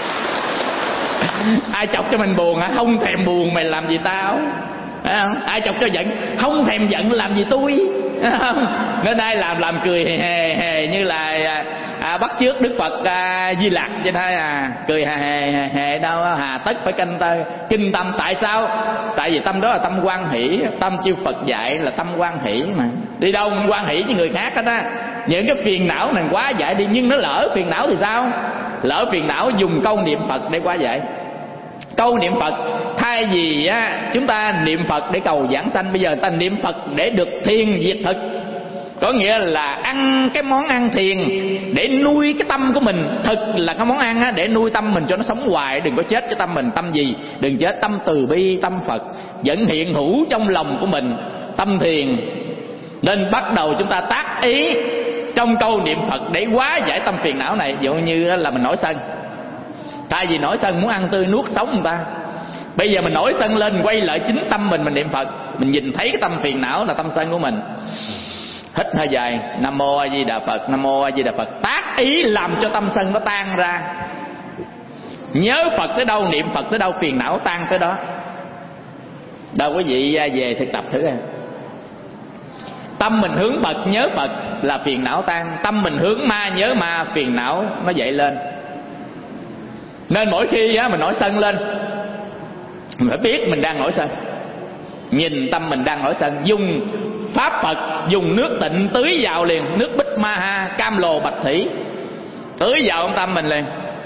Ai chọc cho mình buồn hả? Không thèm buồn mày làm gì tao, phải không? Ai chọc cho giận? Không thèm giận làm gì tôi, phải không? Nên ai làm làm cười hề hề, hề như là à, bắt chước Đức Phật à, Di Lặc cho thôi à, cười hề hề, hề, hề đâu hà tất phải canh ta kinh tâm. Tại sao? Tại vì tâm đó là tâm hoan hỷ, tâm chư Phật dạy là tâm hoan hỷ mà. Đi đâu mình hoan hỷ với người khác hết á. Những cái phiền não này quá giải đi, nhưng nó lỡ phiền não thì sao? Lỡ phiền não dùng câu niệm Phật để quá giải. Câu niệm Phật thay vì á, chúng ta niệm Phật để cầu giảng sanh, bây giờ ta niệm Phật để được thiền diệt thực. Có nghĩa là ăn cái món ăn thiền để nuôi cái tâm của mình. Thực là cái món ăn á, để nuôi tâm mình cho nó sống hoài, đừng có chết cho tâm mình. Tâm gì? Đừng chết tâm từ bi, tâm Phật vẫn hiện hữu trong lòng của mình, tâm thiền. Nên bắt đầu chúng ta tác ý trong câu niệm Phật để hóa giải tâm phiền não này. Ví dụ như là mình nổi sân, tại vì nổi sân muốn ăn tươi nuốt sống người ta. Bây giờ mình nổi sân lên, quay lại chính tâm mình, mình niệm Phật. Mình nhìn thấy cái tâm phiền não là tâm sân của mình. Hít hơi dài, Nam Mô A Di Đà Phật, Nam Mô A Di Đà Phật. Tác ý làm cho tâm sân nó tan ra. Nhớ Phật tới đâu, niệm Phật tới đâu, phiền não tan tới đó. Đâu quý vị về thực tập thử à. Tâm mình hướng Phật, nhớ Phật là phiền não tan. Tâm mình hướng ma, nhớ ma, phiền não nó dậy lên. Nên mỗi khi á, mình nổi sân lên, mình phải biết mình đang nổi sân. Nhìn tâm mình đang nổi sân, dùng pháp Phật, dùng nước tịnh tưới vào liền. Nước Bích Ma Ha, Cam Lồ, Bạch Thủy, tưới vào trong tâm mình liền.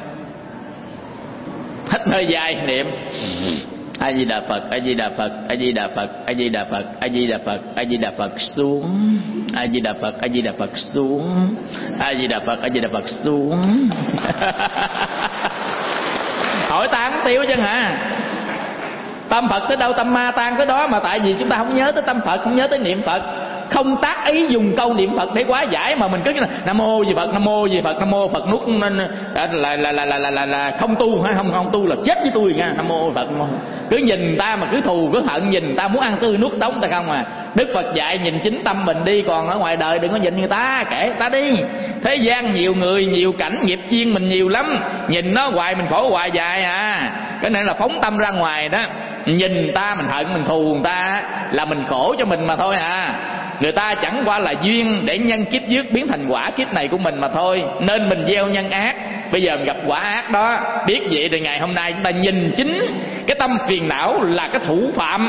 Hít hơi dài niệm A Di Đà Phật, A Di Đà Phật, A Di Đà Phật, A Di Đà Phật, A Di Đà Phật, A Di Đà Phật xuống. A Di Đà Phật, A Di Đà Phật xuống. A Di Đà Phật, A Di Đà Phật xuống. Hỏi tan tiêu chứ hả? Tâm Phật tới đâu tâm ma tan tới đó. Mà tại vì chúng ta không nhớ tới tâm Phật, không nhớ tới niệm Phật, không tác ý dùng câu niệm Phật để hóa giải, mà mình cứ Nam Mô Di Phật, Nam Mô Di Phật, Nam Mô Phật nuốt nên là là là là là, là, là không tu hả? Không không tu là chết với tôi nha. Nam Mô Phật, Nam Mô. Cứ nhìn ta mà cứ thù cứ hận, nhìn ta muốn ăn tươi nuốt sống ta không à. Đức Phật dạy nhìn chính tâm mình đi, còn ở ngoài đời đừng có nhìn người ta, kệ ta đi. Thế gian nhiều người, nhiều cảnh, nghiệp duyên mình nhiều lắm, nhìn nó hoài mình khổ hoài dài à. Cái này là phóng tâm ra ngoài đó. Nhìn ta mình hận, mình thù người ta là mình khổ cho mình mà thôi à. Người ta chẳng qua là duyên để nhân kiếp trước biến thành quả kiếp này của mình mà thôi. Nên mình gieo nhân ác, bây giờ mình gặp quả ác đó. Biết vậy thì ngày hôm nay chúng ta nhìn chính cái tâm phiền não là cái thủ phạm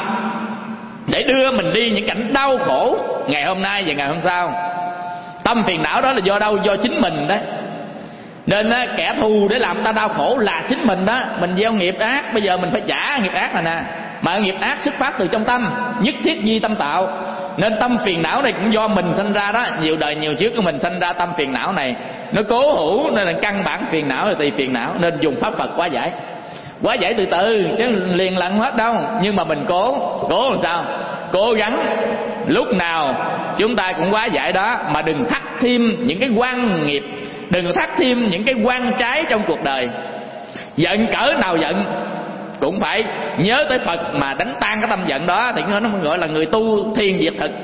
để đưa mình đi những cảnh đau khổ ngày hôm nay và ngày hôm sau. Tâm phiền não đó là do đâu? Do chính mình đó. Nên á, kẻ thù để làm ta đau khổ là chính mình đó. Mình gieo nghiệp ác, bây giờ mình phải trả nghiệp ác này nè. Mà nghiệp ác xuất phát từ trong tâm, nhất thiết di tâm tạo. Nên tâm phiền não này cũng do mình sanh ra đó. Nhiều đời nhiều trước của mình sanh ra tâm phiền não này, nó cố hữu nên là căn bản phiền não là tùy phiền não. Nên dùng pháp Phật hóa giải. Hóa giải từ từ chứ liền lặng hết đâu. Nhưng mà mình cố, cố làm sao? Cố gắng lúc nào chúng ta cũng hóa giải đó. Mà đừng thắt thêm những cái quan nghiệp, đừng thắt thêm những cái quan trái trong cuộc đời. Giận cỡ nào giận cũng phải nhớ tới Phật mà đánh tan cái tâm giận đó, thì nó mới gọi là người tu thiền diệt thực.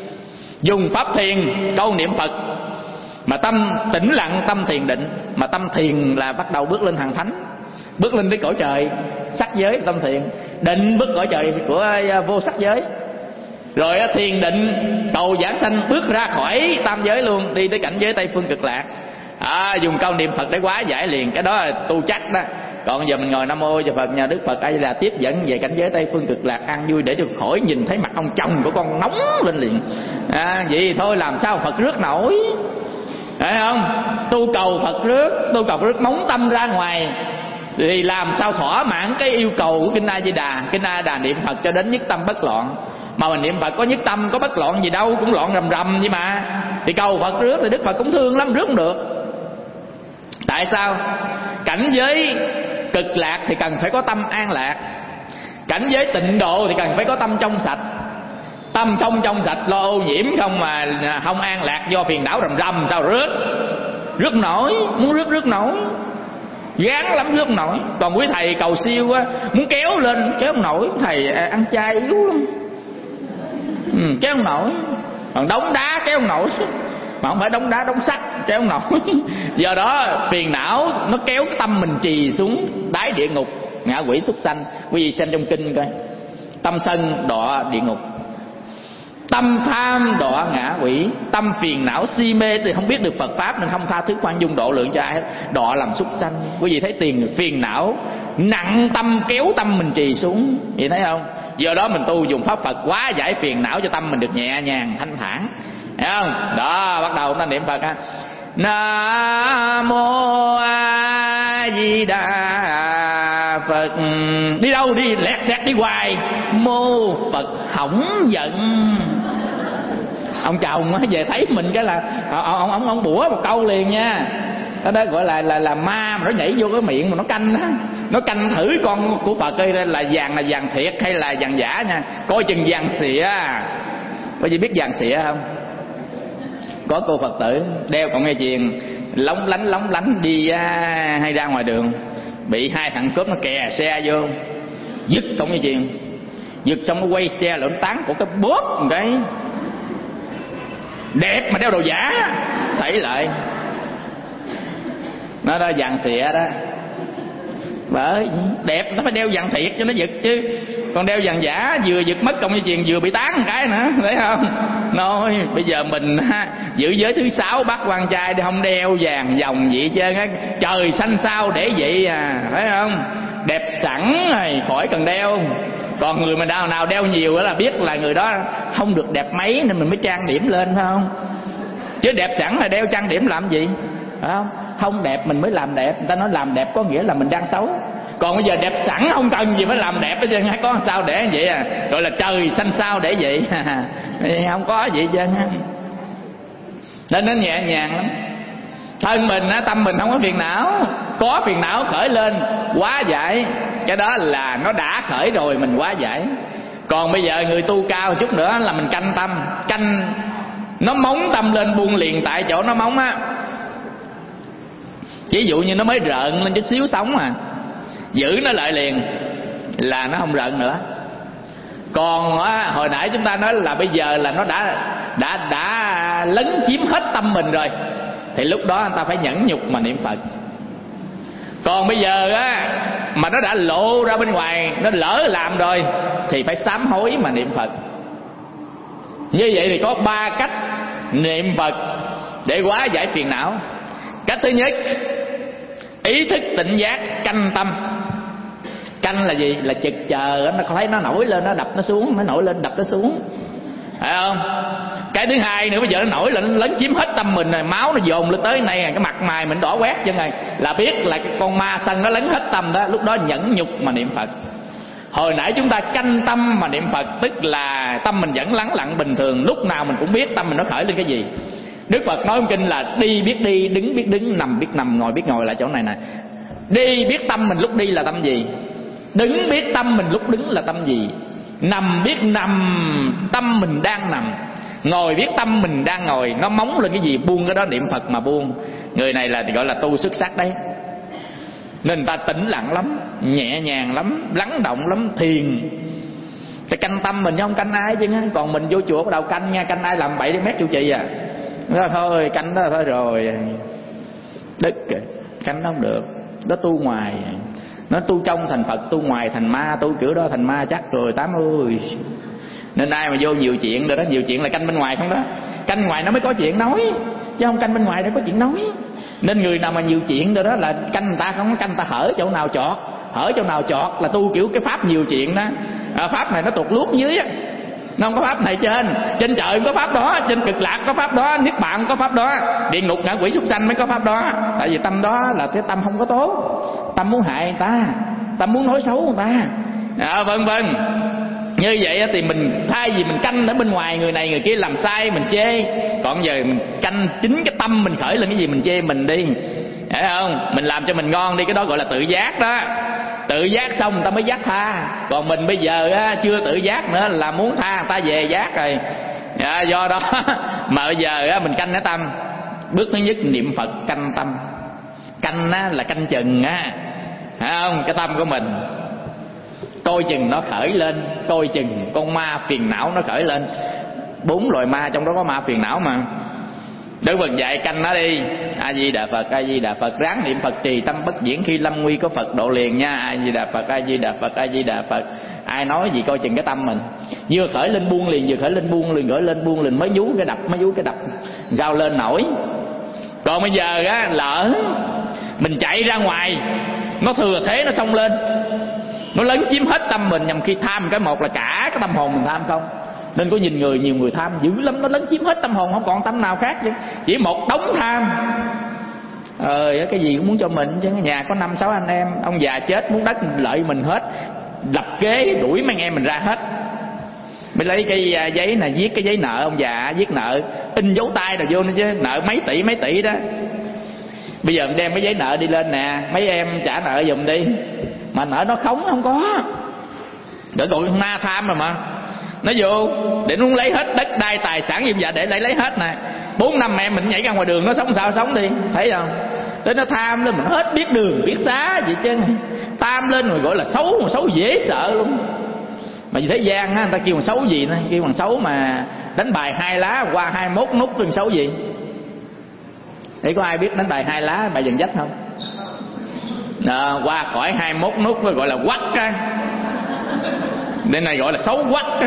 Dùng pháp thiền, câu niệm Phật mà tâm tĩnh lặng, tâm thiền định. Mà tâm thiền là bắt đầu bước lên hàng thánh, bước lên đến cõi trời sắc giới. Tâm thiền định bước cõi trời của vô sắc giới. Rồi thiền định cầu giảng sanh, bước ra khỏi tam giới luôn, đi tới cảnh giới Tây Phương Cực Lạc. À, dùng câu niệm Phật để hóa giải liền. Cái đó là tu chắc đó. Còn giờ mình ngồi Nam Mô cho Phật, nhờ Đức Phật A Di Đà tiếp dẫn về cảnh giới Tây Phương Cực Lạc an vui, để cho khỏi nhìn thấy mặt ông chồng của con nóng lên liền. À, vậy thôi làm sao Phật rước nổi, phải không? Tu cầu Phật rước, tu cầu Phật rước móng tâm ra ngoài, thì làm sao thỏa mãn cái yêu cầu của kinh A Di Đà. Kinh A Di Đà niệm Phật cho đến nhất tâm bất loạn. Mà mình niệm Phật có nhất tâm, có bất loạn gì đâu, cũng loạn rầm rầm vậy mà. Thì cầu Phật rước thì Đức Phật cũng thương lắm, rước không được. Tại sao? Cảnh giới cực lạc thì cần phải có tâm an lạc, cảnh giới tịnh độ thì cần phải có tâm trong sạch. Tâm không trong sạch lo ô nhiễm không mà không an lạc do phiền não rầm rầm sao rước. Rước nổi, muốn rước rước nổi, gán lắm rước nổi. Còn quý thầy cầu siêu á, muốn kéo lên kéo không nổi. Thầy ăn chay yếu lắm, ừ, kéo không nổi. Còn đống đá kéo không nổi, mà không phải đống đá đống sắt kéo không nổi. Do đó phiền não nó kéo cái tâm mình trì xuống đáy địa ngục, ngạ quỷ súc sanh. Quý vị xem trong kinh coi, tâm sân đọa địa ngục, tâm tham đọa ngạ quỷ, tâm phiền não si mê thì không biết được Phật pháp nên không tha thứ khoan dung độ lượng cho ai, đọa làm súc sanh. Quý vị thấy tiền phiền não nặng tâm kéo tâm mình trì xuống, vậy thấy không? Do đó mình tu dùng pháp Phật hóa giải phiền não cho tâm mình được nhẹ nhàng thanh thản, thấy không? Đó, bắt đầu chúng ta niệm Phật ha. Nam mô A Di Đà Phật. Đi đâu đi lẹt xẹt đi hoài. Mô Phật hỏng giận. Ông chồng về thấy mình cái là ông ông ông bủa một câu liền nha. Đó, đó gọi là là là ma mà nó nhảy vô cái miệng mà nó canh đó. Nó canh thử con của Phật ơi là vàng là vàng thiệt hay là vàng giả nha. Coi chừng vàng xịa. Có gì biết vàng xịa không? Có cô Phật tử đeo cọng dây chuyền lóng lánh lóng lánh đi à, hay ra ngoài đường, bị hai thằng cướp nó kè xe vô, dứt cọng dây chuyền, dứt xong nó quay xe lượm tán của cái bóp một cái. Đẹp mà đeo đồ giả, thấy lại nó đó vàng xịa đó. Bởi đẹp nó phải đeo vàng thiệt cho nó giật chứ, còn đeo vàng giả vừa giật mất cọng dây chuyền vừa bị tán một cái nữa, thấy không? Nói bây giờ mình ha, giữ giới thứ sáu bắt quan trai để không đeo vàng vòng vậy chứ á, trời xanh sao để vậy à, thấy không? Đẹp sẵn rồi khỏi cần đeo. Còn người mà nào nào đeo nhiều đó là biết là người đó không được đẹp mấy nên mình mới trang điểm lên, phải không? Chứ đẹp sẵn là đeo trang điểm làm gì, phải không? Không đẹp mình mới làm đẹp. Người ta nói làm đẹp có nghĩa là mình đang xấu. Còn bây giờ đẹp sẵn không cần gì phải làm đẹp hết trơn, có sao để vậy à, gọi là trời xanh sao để vậy. Không có gì hết trơn. Nên nó nhẹ nhàng lắm. Thân mình á, tâm mình không có phiền não. Có phiền não khởi lên hóa giải, cái đó là nó đã khởi rồi mình hóa giải. Còn bây giờ người tu cao chút nữa là mình canh tâm, canh nó móng tâm lên buông liền tại chỗ nó móng á. Ví dụ như nó mới rợn lên chút xíu sống à, giữ nó lại liền là nó không rợn nữa. Còn á, hồi nãy chúng ta nói là bây giờ là nó đã đã đã lấn chiếm hết tâm mình rồi, thì lúc đó anh ta phải nhẫn nhục mà niệm Phật. Còn bây giờ á mà nó đã lộ ra bên ngoài, nó lỡ làm rồi thì phải sám hối mà niệm Phật. Như vậy thì có ba cách niệm Phật để hóa giải phiền não. Cách thứ nhất, ý thức tỉnh giác canh tâm. Canh là gì? Là chực chờ nó thấy nó nổi lên nó đập nó xuống, nó nổi lên đập nó xuống, phải không? Cái thứ hai nữa, bây giờ nó nổi lên nó lấn chiếm hết tâm mình rồi, máu nó dồn lên tới này, cái mặt mày mình đỏ quét chân này, là biết là cái con ma sân nó lấn hết tâm đó. Lúc đó nhẫn nhục mà niệm Phật. Hồi nãy chúng ta canh tâm mà niệm Phật, tức là tâm mình vẫn lắng lặng bình thường, lúc nào mình cũng biết tâm mình nó khởi lên cái gì. Đức Phật nói trong kinh là đi biết đi, đứng biết đứng, nằm biết nằm, ngồi biết ngồi là chỗ này nè. Đi biết tâm mình lúc đi là tâm gì, đứng biết tâm mình lúc đứng là tâm gì, nằm biết nằm tâm mình đang nằm, ngồi biết tâm mình đang ngồi. Nó móng lên cái gì buông cái đó, niệm Phật mà buông. Người này là gọi là tu xuất sắc đấy. Nên người ta tĩnh lặng lắm, nhẹ nhàng lắm, lắng động lắm, thiền. Thì canh tâm mình chứ không canh ai chứ. Còn mình vô chùa bắt đầu canh nha, canh ai làm bậy đi mét trụ trì à. Đó thôi, canh đó thôi rồi đứt kìa, canh đó không được. Đó tu ngoài, nó tu trong thành Phật, tu ngoài thành ma. Tu kiểu đó thành ma chắc rồi tám ơi. Nên ai mà vô nhiều chuyện rồi đó, nhiều chuyện là canh bên ngoài không đó. Canh ngoài nó mới có chuyện nói, chứ không canh bên ngoài để có chuyện nói. Nên người nào mà nhiều chuyện rồi đó là canh người ta không có canh, ta hở chỗ nào chọt, hở chỗ nào chọt là tu kiểu cái pháp nhiều chuyện đó. À, pháp này nó tụt luốt dưới á, nó không có pháp này trên. Trên trời có pháp đó, trên cực lạc có pháp đó, niết bàn có pháp đó, địa ngục ngạ quỷ súc sanh mới có pháp đó. Tại vì tâm đó là cái tâm không có tốt, tâm muốn hại người ta, tâm muốn nói xấu người ta, à, vân vân. Như vậy thì mình thay vì mình canh ở bên ngoài người này người kia làm sai mình chê, còn giờ mình canh chính cái tâm mình khởi lên cái gì mình chê mình đi, hiểu không? Mình làm cho mình ngon đi, cái đó gọi là tự giác đó. tự giác xong người ta mới dắt tha. Còn mình bây giờ á, chưa tự giác nữa là muốn tha người ta về giác rồi. À, do đó mà bây giờ á, mình canh cái tâm. Bước thứ nhất niệm Phật canh tâm. Canh á, là canh chừng á, phải không? Cái tâm của mình coi chừng nó khởi lên, coi chừng con ma phiền não nó khởi lên. Bốn loài ma trong đó có ma phiền não mà. Đức Phật dạy canh nó đi. A Di Đà Phật, A Di Đà Phật, ráng niệm Phật trì tâm bất diễn, khi lâm nguy có Phật độ liền nha. A Di Đà Phật, A Di Đà Phật, A Di Đà Phật. Ai nói gì coi chừng cái tâm mình, vừa khởi lên buông liền, vừa khởi lên buông liền, khởi lên buông liền, mới vú cái đập, mới vú cái đập, sao lên nổi. Còn bây giờ á, lỡ mình chạy ra ngoài, nó thừa thế nó xông lên, nó lấn chiếm hết tâm mình. Nhằm khi tham cái một là cả cái tâm hồn mình tham không. Nên có nhìn người, nhiều người tham dữ lắm, nó lấn chiếm hết tâm hồn, không còn tâm nào khác chứ. Chỉ một đống tham. Ờ, cái gì cũng muốn cho mình chứ. Nhà có năm sáu anh em, ông già chết muốn đất lợi mình hết, lập kế đuổi mấy anh em mình ra hết. Mới lấy cái giấy này viết cái giấy nợ ông già, viết nợ in dấu tay rồi vô nữa chứ. Nợ mấy tỷ mấy tỷ đó. Bây giờ mình đem cái giấy nợ đi lên nè, mấy em trả nợ giùm đi. Mà nợ nó khống không có. Để gọi ma tham rồi mà. Nó vô để nó lấy hết đất đai tài sản gì vậy, để lấy lấy hết nè. Bốn năm mẹ mình nhảy ra ngoài đường nó sống sao sống đi, thấy không? Tới nó tham lên mình hết biết đường biết xá gì chứ. Tham lên rồi gọi là xấu, mà xấu dễ sợ luôn. Mà thế gian á, người ta kêu bằng xấu gì nữa, kêu bằng xấu mà đánh bài hai lá qua hai mốt nút kêu xấu gì. Để có ai biết đánh bài hai lá bài dần dách không? À, qua khỏi hai mốt nút gọi là quắc á. Đây này gọi là xấu quắc á.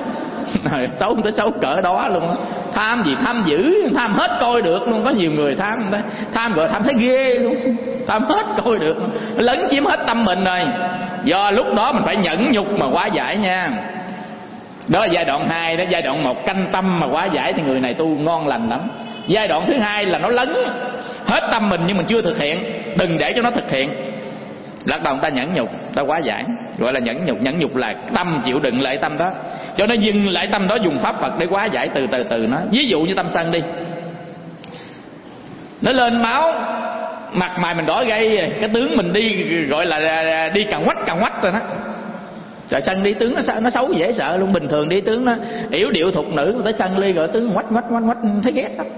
Xấu tới xấu cỡ đó luôn á. Tham gì tham dữ, tham hết coi được luôn. Có nhiều người tham tham gọi tham thấy ghê luôn, tham hết coi được, nó lấn chiếm hết tâm mình rồi. Do lúc đó mình phải nhẫn nhục mà hóa giải nha. Đó là giai đoạn hai đó. Giai đoạn một canh tâm mà hóa giải thì người này tu ngon lành lắm. Giai đoạn thứ hai là nó lấn hết tâm mình nhưng mình chưa thực hiện, đừng để cho nó thực hiện. Bắt đầu người ta nhẫn nhục, ta hóa giải, gọi là nhẫn nhục. Nhẫn nhục là tâm chịu đựng lại tâm đó, cho nó dừng lại tâm đó, dùng pháp Phật để hóa giải từ từ từ nó. Ví dụ như tâm sân đi, nó lên máu, mặt mày mình đỏ gay, cái tướng mình đi gọi là đi cằn quách cằn quách rồi đó. Rồi sân đi tướng nó nó xấu dễ sợ luôn. Bình thường đi tướng nó yểu điệu thục nữ, tới sân ly gọi tướng quách quách quách quách thấy ghét lắm.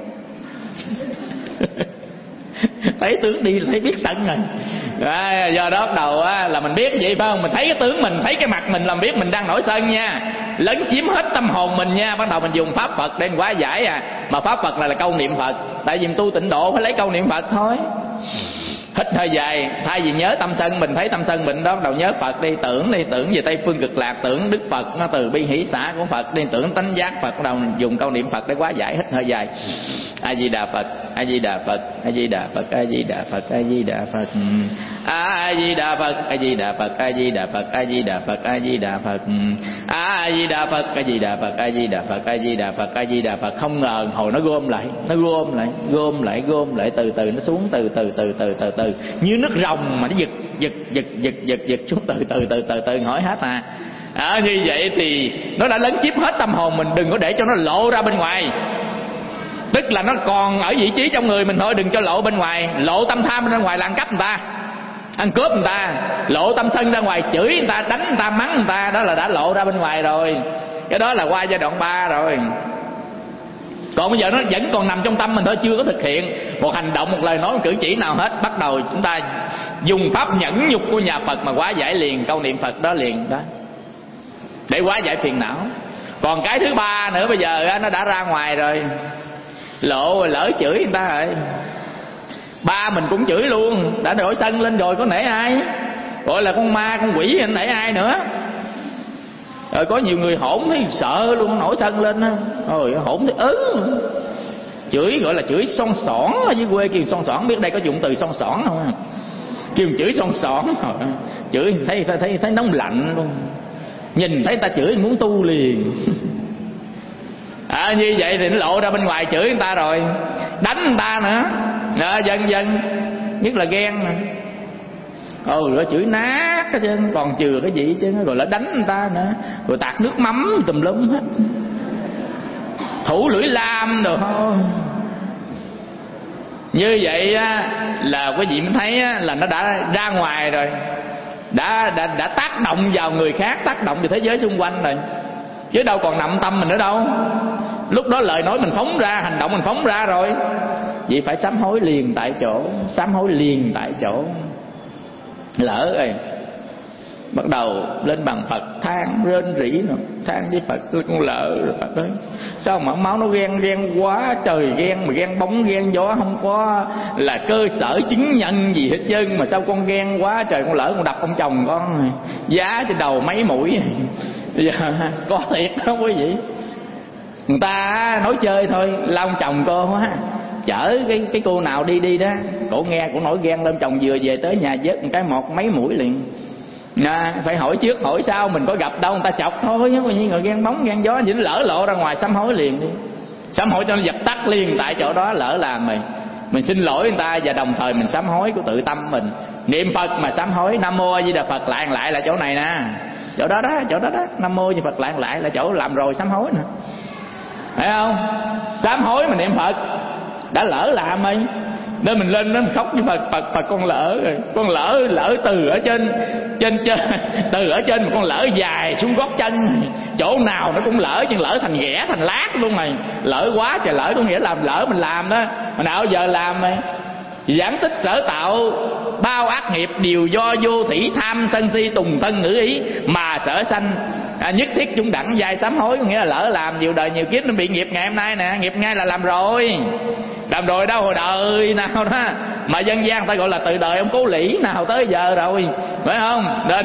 Thấy tướng đi thấy biết sân rồi. À, do đó bắt đầu á, là mình biết vậy phải không? Mình thấy cái tướng mình, thấy cái mặt mình là biết mình đang nổi sân nha, lấn chiếm hết tâm hồn mình nha. Bắt đầu mình dùng pháp Phật để hóa giải à. Mà pháp Phật là, là câu niệm Phật. Tại vì mình tu tịnh độ phải lấy câu niệm Phật thôi. Hít hơi dài, thay vì nhớ tâm sân mình, thấy tâm sân mình đó, bắt đầu nhớ Phật đi, tưởng đi, tưởng về Tây Phương Cực Lạc, tưởng Đức Phật nó từ bi hỷ xả của Phật đi, tưởng tánh giác Phật. Bắt đầu dùng câu niệm Phật để hóa giải. Hít hơi dài. A Di Đà Phật, A Di Đà Phật, A Di Đà Phật, A Di Đà Phật, A Di Đà Phật, A Di Đà Phật, A Di Đà Phật, A Di Đà Phật, A Di Đà Phật, A Di Đà Phật, A Di Đà Phật, A Di Đà Phật, A Di Đà Phật, A Di Đà Phật, A Di Đà Phật. Không ngờ hồi nó gom lại, nó gom lại, gom lại, gom lại, từ từ nó xuống, từ từ từ từ từ từ như nước rồng mà nó giật giật giật giật giật giật xuống, từ từ từ từ từ hỏi hết à. À, như vậy thì nó đã lấn chiếm hết tâm hồn mình, đừng có để cho nó lộ ra bên ngoài. Tức là nó còn ở vị trí trong người mình thôi, đừng cho lộ bên ngoài. Lộ tâm tham ra ngoài là ăn cắp người ta, ăn cướp người ta. Lộ tâm sân ra ngoài, chửi người ta, đánh người ta, mắng người ta, đó là đã lộ ra bên ngoài rồi. Cái đó là qua giai đoạn ba rồi. Còn bây giờ nó vẫn còn nằm trong tâm mình thôi, chưa có thực hiện một hành động, một lời nói, một cử chỉ nào hết. Bắt đầu chúng ta dùng pháp nhẫn nhục của nhà Phật mà hóa giải liền câu niệm Phật đó liền đó, để hóa giải phiền não. Còn cái thứ ba nữa, bây giờ nó đã ra ngoài rồi, lộ rồi, lỡ chửi người ta rồi, ba mình cũng chửi luôn, đã nổi sân lên rồi có nể ai, gọi là con ma con quỷ anh nể ai nữa. Rồi có nhiều người hỗn thấy sợ luôn, nổi sân lên á, rồi hỗn thấy ớn, chửi gọi là chửi son sỏn. Ở dưới quê kêu son sỏn, biết đây có dụng từ son sỏn không? Kêu chửi son sỏn, chửi thấy thấy thấy nóng lạnh luôn, nhìn thấy ta chửi muốn tu liền. À, như vậy thì nó lộ ra bên ngoài, chửi người ta rồi, đánh người ta nữa à, dần dần nhất là ghen nè. Ồ, rồi chửi nát hết trơn, còn chừa cái gì chứ, rồi lại đánh người ta nữa, rồi tạt nước mắm tùm lum hết, thủ lưỡi lam rồi thôi. Như vậy á, là quý vị mới thấy á, là nó đã ra ngoài rồi. đã đã đã tác động vào người khác, tác động vào thế giới xung quanh rồi, chứ đâu còn nằm tâm mình nữa đâu. Lúc đó lời nói mình phóng ra, hành động mình phóng ra rồi. Vậy phải sám hối liền tại chỗ, sám hối liền tại chỗ. Lỡ rồi bắt đầu lên bằng Phật than rên rỉ nữa, than với Phật con lỡ rồi. Phật ơi, sao mà máu nó ghen ghen quá trời, ghen mà ghen bóng ghen gió, không có là cơ sở chứng nhân gì hết trơn, mà sao con ghen quá trời, con lỡ con đập ông chồng con giá trên đầu mấy mũi. Bây giờ có thiệt đó quý vị. Người ta nói chơi thôi, lao ông chồng cô quá, chở cái cái cô nào đi đi đó, cổ nghe cổ nổi ghen lên chồng, vừa về tới nhà vớt một cái một mấy mũi liền. À, phải hỏi trước hỏi sau, mình có gặp đâu, người ta chọc thôi, chứ như người ghen bóng ghen gió gì nó lỡ lộ ra ngoài, sám hối liền đi, sám hối cho nó dập tắt liền tại chỗ đó. Lỡ làm rồi mình xin lỗi người ta, và đồng thời mình sám hối của tự tâm mình, niệm Phật mà sám hối. Nam Mô A Di Đà Phật lại lại là chỗ này nè, chỗ đó đó, chỗ đó đó. Nam Mô A Di Đà Phật lại lại là chỗ làm rồi sám hối nè, thấy không? Sám hối mà niệm Phật, đã lỡ làm ấy, nên mình lên đó mình khóc với Phật. Phật Phật con lỡ rồi, con lỡ lỡ từ ở trên trên trên từ ở trên mà con lỡ dài xuống gót chân, chỗ nào nó cũng lỡ, nhưng lỡ thành ghẻ thành lát luôn này, lỡ quá trời lỡ, có nghĩa làm lỡ mình làm đó. Hồi nào giờ làm ấy, giảng tích sở tạo bao ác nghiệp, đều do vô thủy tham sân si tùng thân ngữ ý mà sở sanh. À, nhất thiết chúng đẳng giai sám hối, có nghĩa là lỡ làm nhiều đời nhiều kiếp nó bị nghiệp ngày hôm nay nè. Nghiệp ngay là làm rồi, làm rồi đâu hồi đời nào đó, mà dân gian ta gọi là từ đời ông Cố Lĩ nào tới giờ rồi, phải không? Nên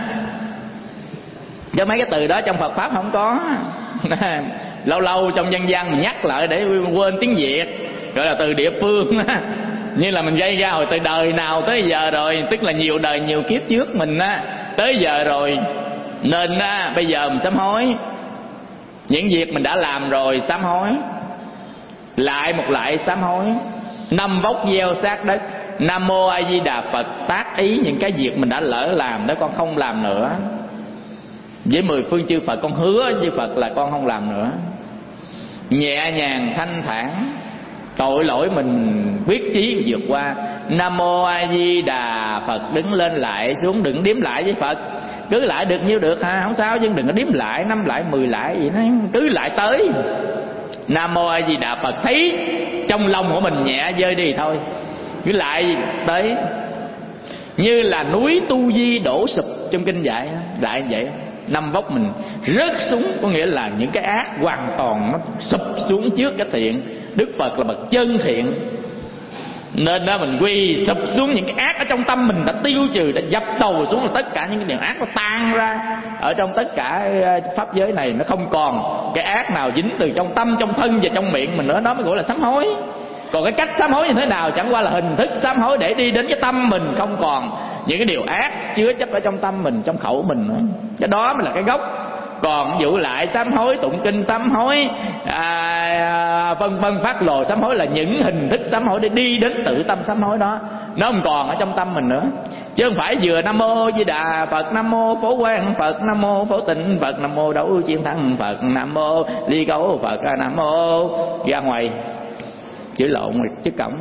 cho mấy cái từ đó trong Phật pháp không có. Lâu lâu trong dân gian mình nhắc lại để quên tiếng Việt, gọi là từ địa phương. Như là mình gây ra hồi từ đời nào tới giờ rồi, tức là nhiều đời nhiều kiếp trước mình á tới giờ rồi. Nên á, bây giờ mình sám hối những việc mình đã làm rồi, sám hối lại một lại sám hối. Năm vóc gieo sát đất, Nam Mô A Di Đà Phật, tác ý những cái việc mình đã lỡ làm đó con không làm nữa. Với mười phương chư Phật con hứa với Phật là con không làm nữa. Nhẹ nhàng thanh thản, tội lỗi mình quyết chí vượt qua. Nam Mô A Di Đà Phật, đứng lên lại xuống, đừng đếm lại với Phật. Cứ lại được nhiêu được ha, không sao, nhưng đừng có đếm lại năm lại mười lại gì đó, cứ lại tới. Nam Mô A Di Đà Phật, thấy trong lòng của mình nhẹ rơi đi thôi, cứ lại tới. Như là núi Tu Di đổ sụp trong kinh dạy, lại vậy. Năm vóc mình rớt xuống, có nghĩa là những cái ác hoàn toàn nó sụp xuống trước cái thiện. Đức Phật là bậc chân thiện, nên đó mình quy sụp xuống những cái ác ở trong tâm mình, đã tiêu trừ, đã dập đầu xuống, là tất cả những cái điều ác nó tan ra ở trong tất cả pháp giới này, nó không còn cái ác nào dính từ trong tâm, trong thân và trong miệng mình nữa. Đó mới gọi là sám hối. Còn cái cách sám hối như thế nào chẳng qua là hình thức sám hối để đi đến cái tâm mình không còn những cái điều ác chứa chấp ở trong tâm mình, trong khẩu mình nữa. Cái đó mới là cái gốc. Còn dụ lại sám hối, tụng kinh sám hối, à, vân vân phát lồ sám hối là những hình thức sám hối để đi đến tự tâm sám hối đó, nó không còn ở trong tâm mình nữa. Chứ không phải vừa Nam Mô Di Đà Phật, Nam Mô Phổ Quang Phật, Nam Mô Phổ Tịnh Phật, Nam Mô Đấu Chiến Thắng Phật, Nam Mô Ly Cấu Phật, Nam Mô ra ngoài chữ lộn chữ cổng.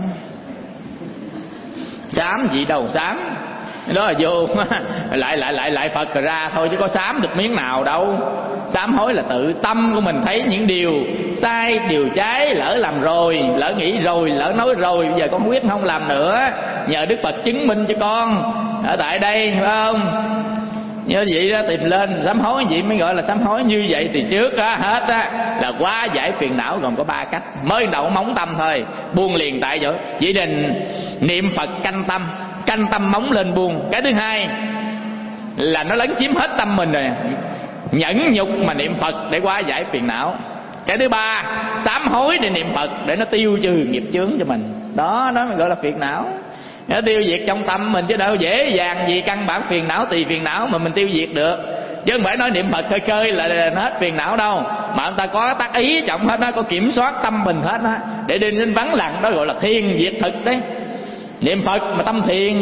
Sám gì đâu sám, đó là vô lại lại lại lại Phật rồi ra thôi, chứ có sám được miếng nào đâu. Sám hối là tự tâm của mình thấy những điều sai, điều trái, lỡ làm rồi, lỡ nghĩ rồi, lỡ nói rồi, bây giờ con quyết không làm nữa, nhờ Đức Phật chứng minh cho con ở tại đây, phải không? Như vậy đó, tìm lên sám hối vậy mới gọi là sám hối. Như vậy thì trước á, hết á là hóa giải phiền não gồm có ba cách. Mới đầu móng tâm thôi, buông liền tại chỗ. Chỉ định niệm Phật canh tâm, canh tâm móng lên buông. Cái thứ hai là nó lấn chiếm hết tâm mình rồi, nhẫn nhục mà niệm Phật để hóa giải phiền não. Cái thứ ba sám hối để niệm Phật để nó tiêu trừ nghiệp chướng cho mình. Đó, đó mới gọi là phiền não. Nó tiêu diệt trong tâm mình, chứ đâu dễ dàng gì căn bản phiền não tùy phiền não mà mình tiêu diệt được. Chứ không phải nói niệm Phật khơi khơi là nó hết phiền não đâu, mà người ta có tác ý trọng hết đó, có kiểm soát tâm mình hết đó, để đi đến vắng lặng. Đó gọi là thiền diệt thực đấy. Niệm Phật mà tâm thiền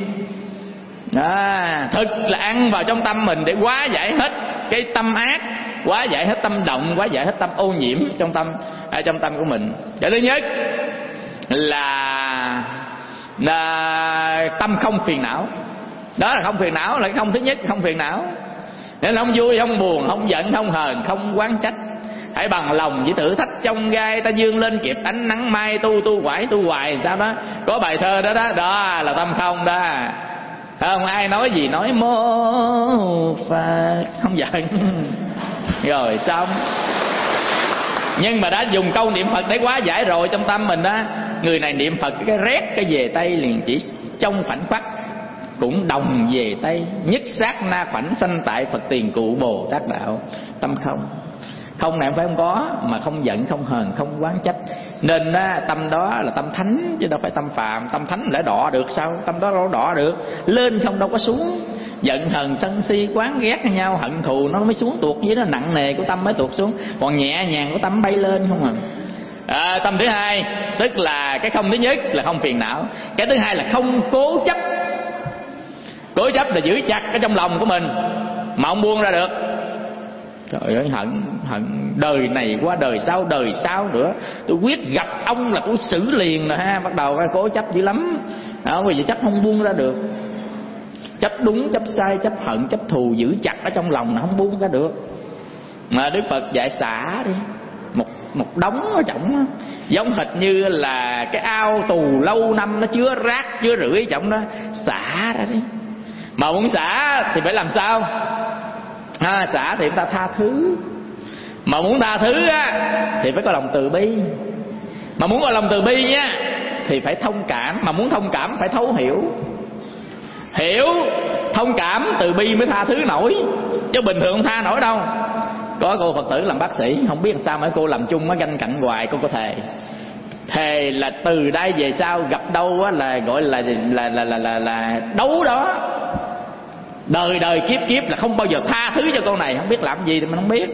à, thực là ăn vào trong tâm mình để hóa giải hết cái tâm ác, hóa giải hết tâm động, hóa giải hết tâm ô nhiễm trong tâm à, trong tâm của mình. Cái thứ nhất là, là tâm không phiền não. Đó là không phiền não, là không thứ nhất, không phiền não. Nên không vui, không buồn, không giận, không hờn, không oán trách. Hãy bằng lòng với thử thách trong gai, ta dương lên kịp ánh nắng mai. Tu tu quải tu hoài, sao đó. Có bài thơ đó đó, đó là tâm không đó. Không ai nói gì nói mô Phật, không giận. Rồi xong. Nhưng mà đã dùng câu niệm Phật để quá giải rồi trong tâm mình đó. Người này niệm Phật cái rét cái về Tây liền, chỉ trong khoảnh khắc cũng đồng về Tây. Nhất sát na khoảnh sanh tại Phật tiền cụ Bồ Tát đạo. Tâm không. Không này không phải không có, mà không giận, không hờn, không oán trách. Nên á, tâm đó là tâm thánh chứ đâu phải tâm phàm. Tâm thánh lại đọ được sao? Tâm đó đâu đọ được. Lên không đâu có xuống. Giận hờn sân si quán ghét nhau, hận thù nó mới xuống tuột dưới, nó nặng nề của tâm mới tuột xuống. Còn nhẹ nhàng của tâm bay lên không à. À, tâm thứ hai tức là cái không thứ nhất là không phiền não. Cái thứ hai là không cố chấp. Cố chấp là giữ chặt cái trong lòng của mình mà không buông ra được. Trời ơi, hận hận đời này qua đời sau, đời sau nữa tôi quyết gặp ông là tôi xử liền rồi ha. Bắt đầu cố chấp dữ lắm. Đó, bây giờ chắc không buông ra được. Chấp đúng, chấp sai, chấp hận, chấp thù giữ chặt ở trong lòng là không buông ra được. Mà Đức Phật dạy xả đi. Một một đống ở trọng, giống hệt như là cái ao tù lâu năm nó chứa rác, chứa rưởi trọng đó. Xả ra đi. Mà muốn xả thì phải làm sao? À, xả thì chúng ta tha thứ. Mà muốn tha thứ á, thì phải có lòng từ bi. Mà muốn có lòng từ bi á, thì phải thông cảm. Mà muốn thông cảm phải thấu hiểu. Hiểu, thông cảm, từ bi mới tha thứ nổi. Chứ bình thường không tha nổi đâu. Có cô Phật tử làm bác sĩ, không biết làm sao mà cô làm chung ở ganh cạnh hoài. Cô có thề Thề là từ đây về sau gặp đâu á, là gọi là là, là, là, là, là đấu đó. Đời đời kiếp kiếp là không bao giờ tha thứ cho cô này. Không biết làm gì thì mình không biết.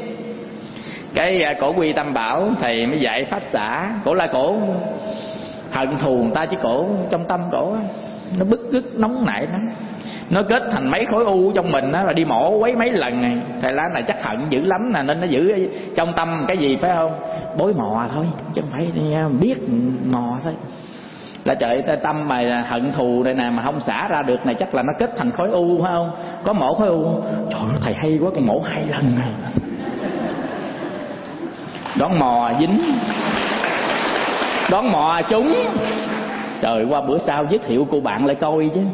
Cái cổ quy Tam Bảo thầy mới dạy pháp xả. Cổ là cổ hận thù người ta, chứ cổ trong tâm cổ nó bức rứt nóng nảy lắm. Nó kết thành mấy khối u trong mình đó, là đi mổ quấy mấy lần này. Thầy lá này chắc hận dữ lắm nè, nên nó giữ trong tâm cái gì phải không? Bối mò thôi, chứ không phải biết mò thôi. Là trời, tâm mà hận thù đây nè mà không xả ra được này, chắc là nó kết thành khối u phải không? Có mổ khối u, trời ơi thầy hay quá, con mổ hai lần này. Đón mò dính, đón mò trúng. Trời, qua bữa sau giới thiệu cô bạn lại coi chứ.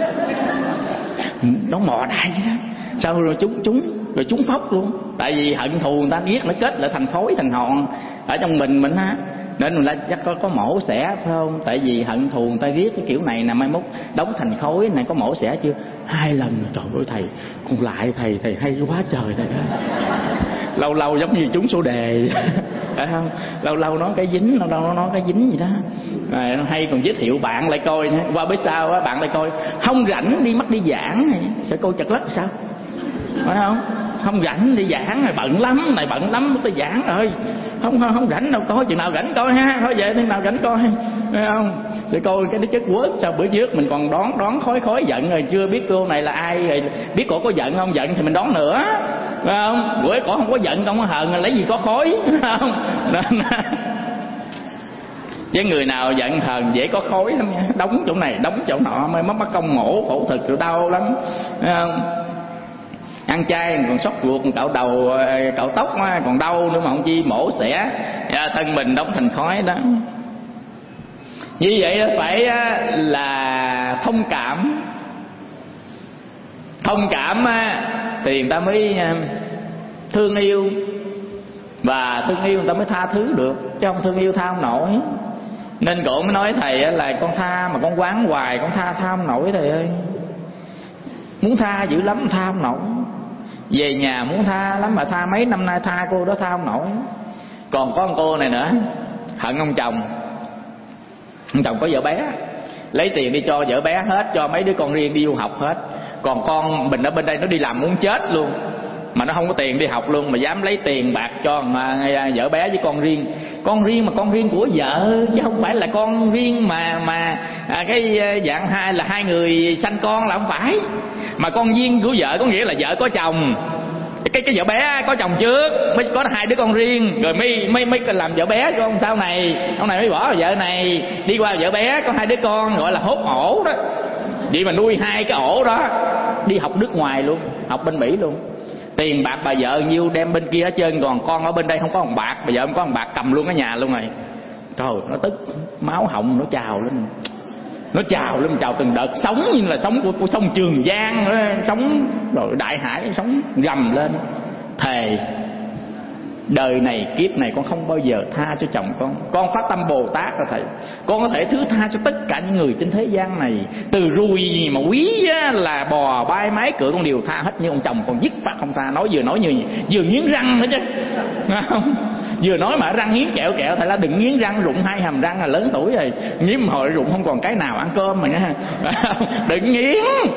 Đón mò đại chứ đó. Sao rồi trúng trúng rồi trúng phóc luôn. Tại vì hận thù người ta biết nó kết lại thành khối thành hòn ở trong mình mình ha. Nên mình lại chắc có, có mổ xẻ phải không? Tại vì hận thù người ta ghét cái kiểu này nè, mai mốt đóng thành khối này. Có mổ xẻ chưa? Hai lần. Trời ơi thầy, con lại thầy, thầy hay quá trời thầy. Lâu lâu giống như trúng số đề phải không? Lâu lâu nói cái dính, lâu lâu nó nói cái dính gì đó. Rồi nó hay còn giới thiệu bạn lại coi nữa. Qua bữa sau á, bạn lại coi không rảnh đi mất đi giảng này, sẽ coi chật lất sao? Phải không? Không rảnh đi giảng này, bận lắm này, bận lắm mất đi giảng rồi. Không không, không rảnh đâu, coi chừng nào rảnh coi ha. Thôi về chừng nào rảnh coi. Phải không? Sẽ coi cái chất quớt. Sao bữa trước mình còn đón đón khói khói giận rồi, chưa biết cô này là ai rồi, biết cổ có giận không giận thì mình đón nữa. Phải không? Bữa cổ không có giận, không có hờn, lấy gì có khói. Phải không? Nên với người nào giận hờn dễ có khói lắm nha. Đóng chỗ này, đóng chỗ nọ, mới mất mất công mổ phẫu thuật rồi đau lắm. Phải không? Ăn chay còn sốt ruột, còn cạo đầu, cạo tóc còn đau nữa mà không chi mổ xẻ thân mình đóng thành khói đó. Như vậy phải là thông cảm. Thông cảm thì người ta mới thương yêu, và thương yêu người ta mới tha thứ được, chứ không thương yêu tha không nổi. Nên cổ mới nói thầy là con tha mà con quán hoài, con tha tha không nổi thầy ơi. Muốn tha dữ lắm tha không nổi. Về nhà muốn tha lắm mà tha mấy năm nay tha cô đó tha không nổi. Còn có con cô này nữa, hận ông chồng. Ông chồng có vợ bé, lấy tiền đi cho vợ bé hết, cho mấy đứa con riêng đi du học hết. Còn con mình ở bên đây nó đi làm muốn chết luôn, mà nó không có tiền đi học luôn, mà dám lấy tiền bạc cho vợ bé với con riêng. Con riêng mà con riêng của vợ, chứ không phải là con riêng mà mà à, cái dạng hai là hai người sanh con là không phải. Mà con riêng của vợ có nghĩa là vợ có chồng, cái cái vợ bé có chồng trước mới có hai đứa con riêng, rồi mới mới mới làm vợ bé cho ông sau này, ông này mới bỏ vợ này đi qua vợ bé có hai đứa con, gọi là hốt ổ đó. Vậy mà nuôi hai cái ổ đó, đi học nước ngoài luôn, học bên Mỹ luôn. Tiền bạc bà vợ nhiêu đem bên kia hết trơn, còn con ở bên đây không có một bạc, bà vợ không có một bạc cầm luôn ở nhà luôn rồi. Trời, nó tức, máu họng nó trào lên, nó trào lên, trào từng đợt, sống như là sống của, của sông Trường Giang, sống rồi đại hải, sống gầm lên. Thề đời này kiếp này con không bao giờ tha cho chồng con. Con phát tâm Bồ Tát rồi thầy, con có thể thứ tha cho tất cả những người trên thế gian này. Từ ruồi gì mà quý á, là bò bay mái cửa con đều tha hết, nhưng ông chồng còn dứt phát không tha. Nói vừa nói như vừa nghiến răng nữa chứ, không? Vừa nói mà răng nghiến kẹo kẹo. Thầy là đừng nghiến răng, rụng hai hàm răng là lớn tuổi rồi, nghiến hồi rụng không còn cái nào ăn cơm mà nha. Đừng nghiến.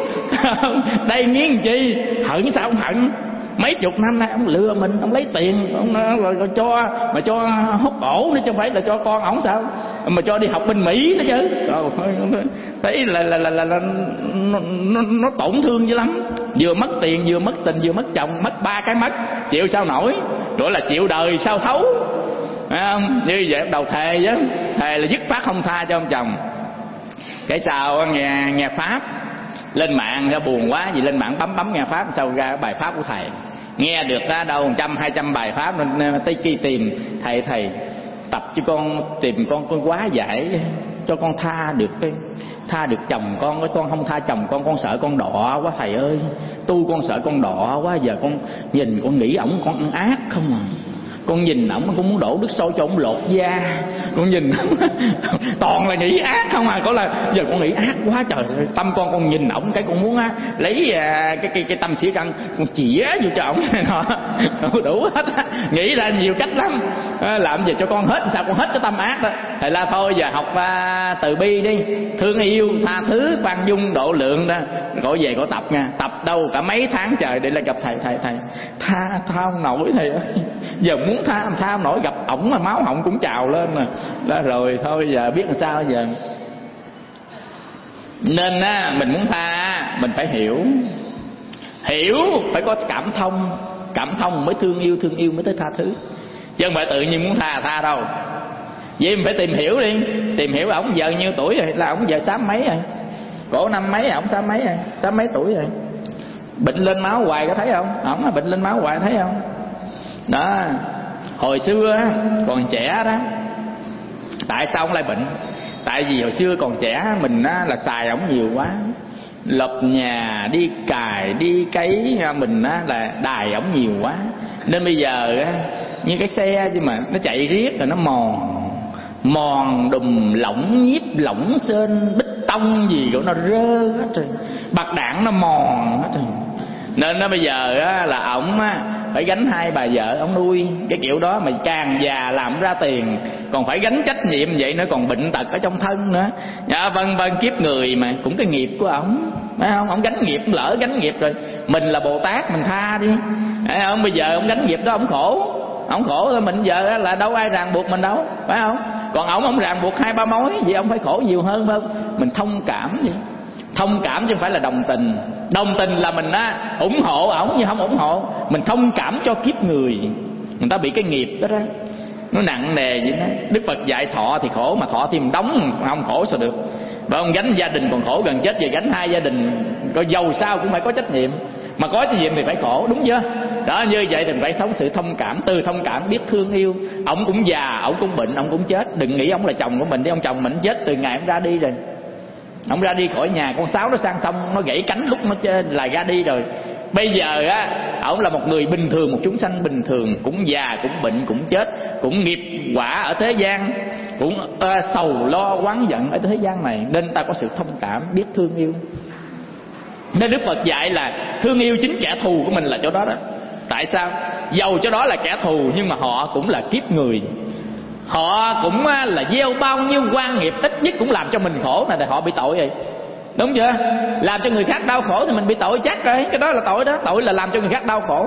Đây nghiến chi, hận sao không hận? Mấy chục năm nay ông lừa mình, ông lấy tiền, ông rồi, rồi cho mà cho hút ổ nữa, chứ không phải là cho con ổng sao, mà cho đi học bên Mỹ nữa chứ. Rồi, thấy là là là, là, là nó, nó, nó tổn thương dữ lắm. Vừa mất tiền, vừa mất tình, vừa mất chồng, mất ba cái mất, chịu sao nổi. Rồi là chịu đời sao thấu. Phải không? Như vậy đầu thề chứ, thề là dứt phát không tha cho ông chồng. Cái sau nghe nghe pháp lên mạng ra buồn quá, vì lên mạng bấm bấm nghe pháp, sao ra bài pháp của thầy, nghe được ra đâu một trăm hai trăm bài pháp, nên tới khi tìm thầy, thầy tập cho con, tìm con con quá giải cho con tha được cái tha được chồng con. Cái con không tha chồng con, con sợ con đọ quá thầy ơi, tu con sợ con đọ quá. Giờ con nhìn con nghĩ ổng con ăn ác không à, con nhìn ổng con muốn đổ nước sôi cho ổng lột da, con nhìn toàn là nghĩ ác không à. Có là giờ con nghĩ ác quá trời, tâm con con nhìn ổng cái con muốn á, lấy à, cái cái cái tâm xỉa căng con chĩa vô cho ổng đủ hết á. Nghĩ ra nhiều cách lắm, à, làm gì cho con hết sao con hết cái tâm ác đó. Thầy la thôi giờ học à, từ bi đi, thương yêu tha thứ khoan dung độ lượng đó, gọi về gọi tập nha. Tập đâu cả mấy tháng trời để lại gặp thầy. Thầy thầy tha tha không nổi thầy ơi, giờ muốn tha tha không nổi, gặp ổng mà máu họng cũng trào lên nè. Đó rồi thôi giờ biết làm sao giờ. Nên á, mình muốn tha mình phải hiểu, hiểu phải có cảm thông, cảm thông mới thương yêu, thương yêu mới tới tha thứ, chứ không phải tự nhiên muốn tha tha đâu. Vậy mình phải tìm hiểu đi, tìm hiểu ổng giờ nhiêu tuổi rồi, là ổng giờ sám mấy rồi, cổ năm mấy ổng sám mấy rồi, sám mấy tuổi rồi, bệnh lên máu hoài có thấy không? Ổng là bệnh lên máu hoài thấy không? Đó, hồi xưa còn trẻ đó, tại sao ông lại bệnh? Tại vì hồi xưa còn trẻ mình á, là xài ổng nhiều quá, lập nhà đi cài đi cấy, mình á, là đài ổng nhiều quá, nên bây giờ á, như cái xe chứ mà nó chạy riết rồi nó mòn mòn đùm lỏng nhíp lỏng sên bích tông gì của nó rơ hết rồi, bạc đạn nó mòn hết rồi. Nên nó bây giờ á, là ổng á, phải gánh hai bà vợ ổng nuôi, cái kiểu đó mà càng già làm ra tiền, còn phải gánh trách nhiệm vậy nữa, còn bệnh tật ở trong thân nữa. Dạ, vân vân, kiếp người mà cũng cái nghiệp của ổng, phải không? Ổng gánh nghiệp, lỡ gánh nghiệp rồi, mình là Bồ Tát mình tha đi, phải không? Bây giờ ổng gánh nghiệp đó ổng khổ, ổng khổ thôi, mình giờ là đâu ai ràng buộc mình đâu, phải không? Còn ổng ổng ràng buộc hai ba mối, vậy ổng phải khổ nhiều hơn, phải không? Mình thông cảm đi, thông cảm chứ không phải là đồng tình. Đồng tình là mình á, ủng hộ ổng, nhưng không ủng hộ. Mình thông cảm cho kiếp người, người ta bị cái nghiệp đó đó, nó nặng nề vậy đó. Đức Phật dạy thọ thì khổ, mà thọ thì mình đóng, không khổ sao được. Và ông gánh gia đình còn khổ gần chết, giờ gánh hai gia đình, coi giàu sao cũng phải có trách nhiệm. Mà có trách nhiệm thì phải khổ, đúng chưa? Đó, như vậy thì phải thống sự thông cảm, từ thông cảm biết thương yêu. Ông cũng già, ông cũng bệnh, ông cũng chết. Đừng nghĩ ông là chồng của mình đi, ông chồng mình chết từ ngày ông ra đi rồi. Ông ra đi khỏi nhà, con sáo nó sang sông, nó gãy cánh lúc nó chơi là ra đi rồi. Bây giờ á, ổng là một người bình thường, một chúng sanh bình thường, cũng già, cũng bệnh, cũng chết, cũng nghiệp quả ở thế gian, cũng uh, sầu lo oán giận ở thế gian này. Nên ta có sự thông cảm, biết thương yêu. Nên Đức Phật dạy là thương yêu chính kẻ thù của mình là chỗ đó đó. Tại sao? Dầu chỗ đó là kẻ thù, nhưng mà họ cũng là kiếp người, họ cũng là gieo bao nhiêu quan nghiệp, ít nhất cũng làm cho mình khổ này, thì họ bị tội rồi, đúng chưa? Làm cho người khác đau khổ thì mình bị tội chắc rồi, cái đó là tội đó. Tội là làm cho người khác đau khổ,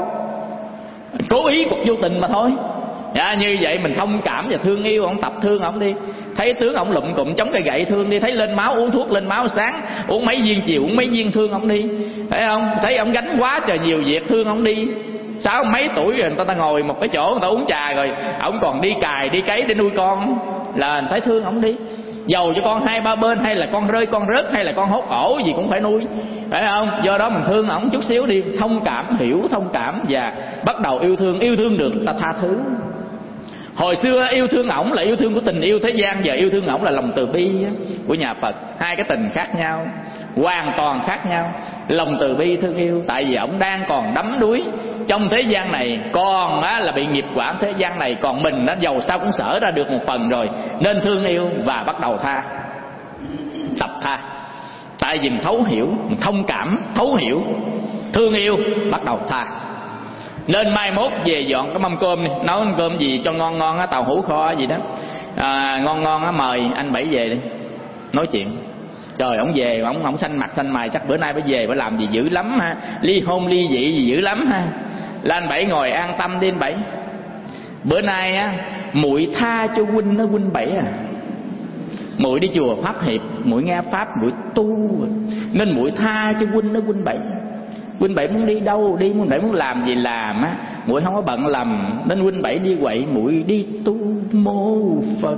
cố ý hoặc vô tình mà thôi. Dạ, như vậy mình thông cảm và thương yêu ông, tập thương ông đi. Thấy tướng ông lụm cụm chống cây gậy thương đi, thấy lên máu uống thuốc lên máu, sáng uống mấy viên chiều uống mấy viên thương ông đi, phải không? Thấy ông gánh quá trời nhiều việc thương ông đi. Sáu mấy tuổi rồi người ta, ta ngồi một cái chỗ người ta uống trà rồi, ông còn đi cài đi cấy để nuôi con, là mình phải thương ông đi. Dầu cho con hai ba bên, hay là con rơi con rớt, hay là con hốt ổ gì cũng phải nuôi, phải không? Do đó mình thương ổng chút xíu đi, thông cảm, hiểu thông cảm và bắt đầu yêu thương. Yêu thương được ta tha thứ. Hồi xưa yêu thương ổng là yêu thương của tình yêu thế gian, giờ yêu thương ổng là lòng từ bi của nhà Phật. Hai cái tình khác nhau, hoàn toàn khác nhau. Lòng từ bi thương yêu, tại vì ổng đang còn đắm đuối trong thế gian này, còn á, là bị nghiệp quả thế gian này, còn mình đã giàu sao cũng sở ra được một phần rồi, nên thương yêu và bắt đầu tha, tập tha. Tại vì mình thấu hiểu, mình thông cảm, thấu hiểu, thương yêu, bắt đầu tha. Nên mai mốt về dọn cái mâm cơm đi, nấu cơm gì cho ngon ngon á, tàu hũ kho gì đó, à, ngon ngon á, mời anh Bảy về đi nói chuyện. Trời, ổng về ổng ổng xanh mặt xanh mày, chắc bữa nay phải về phải làm gì dữ lắm ha, ly hôn ly dị gì dữ lắm ha. Là anh Bảy ngồi an tâm đi anh Bảy. Bữa nay á muội tha cho huynh, nó huynh Bảy à. Muội đi chùa Pháp Hiệp, muội nghe pháp, muội tu, nên muội tha cho huynh, nó huynh Bảy. Huynh Bảy muốn đi đâu đi, huynh Bảy muốn làm gì làm á, muội không có bận lầm, nên huynh Bảy đi quậy, muội đi tu mô Phật.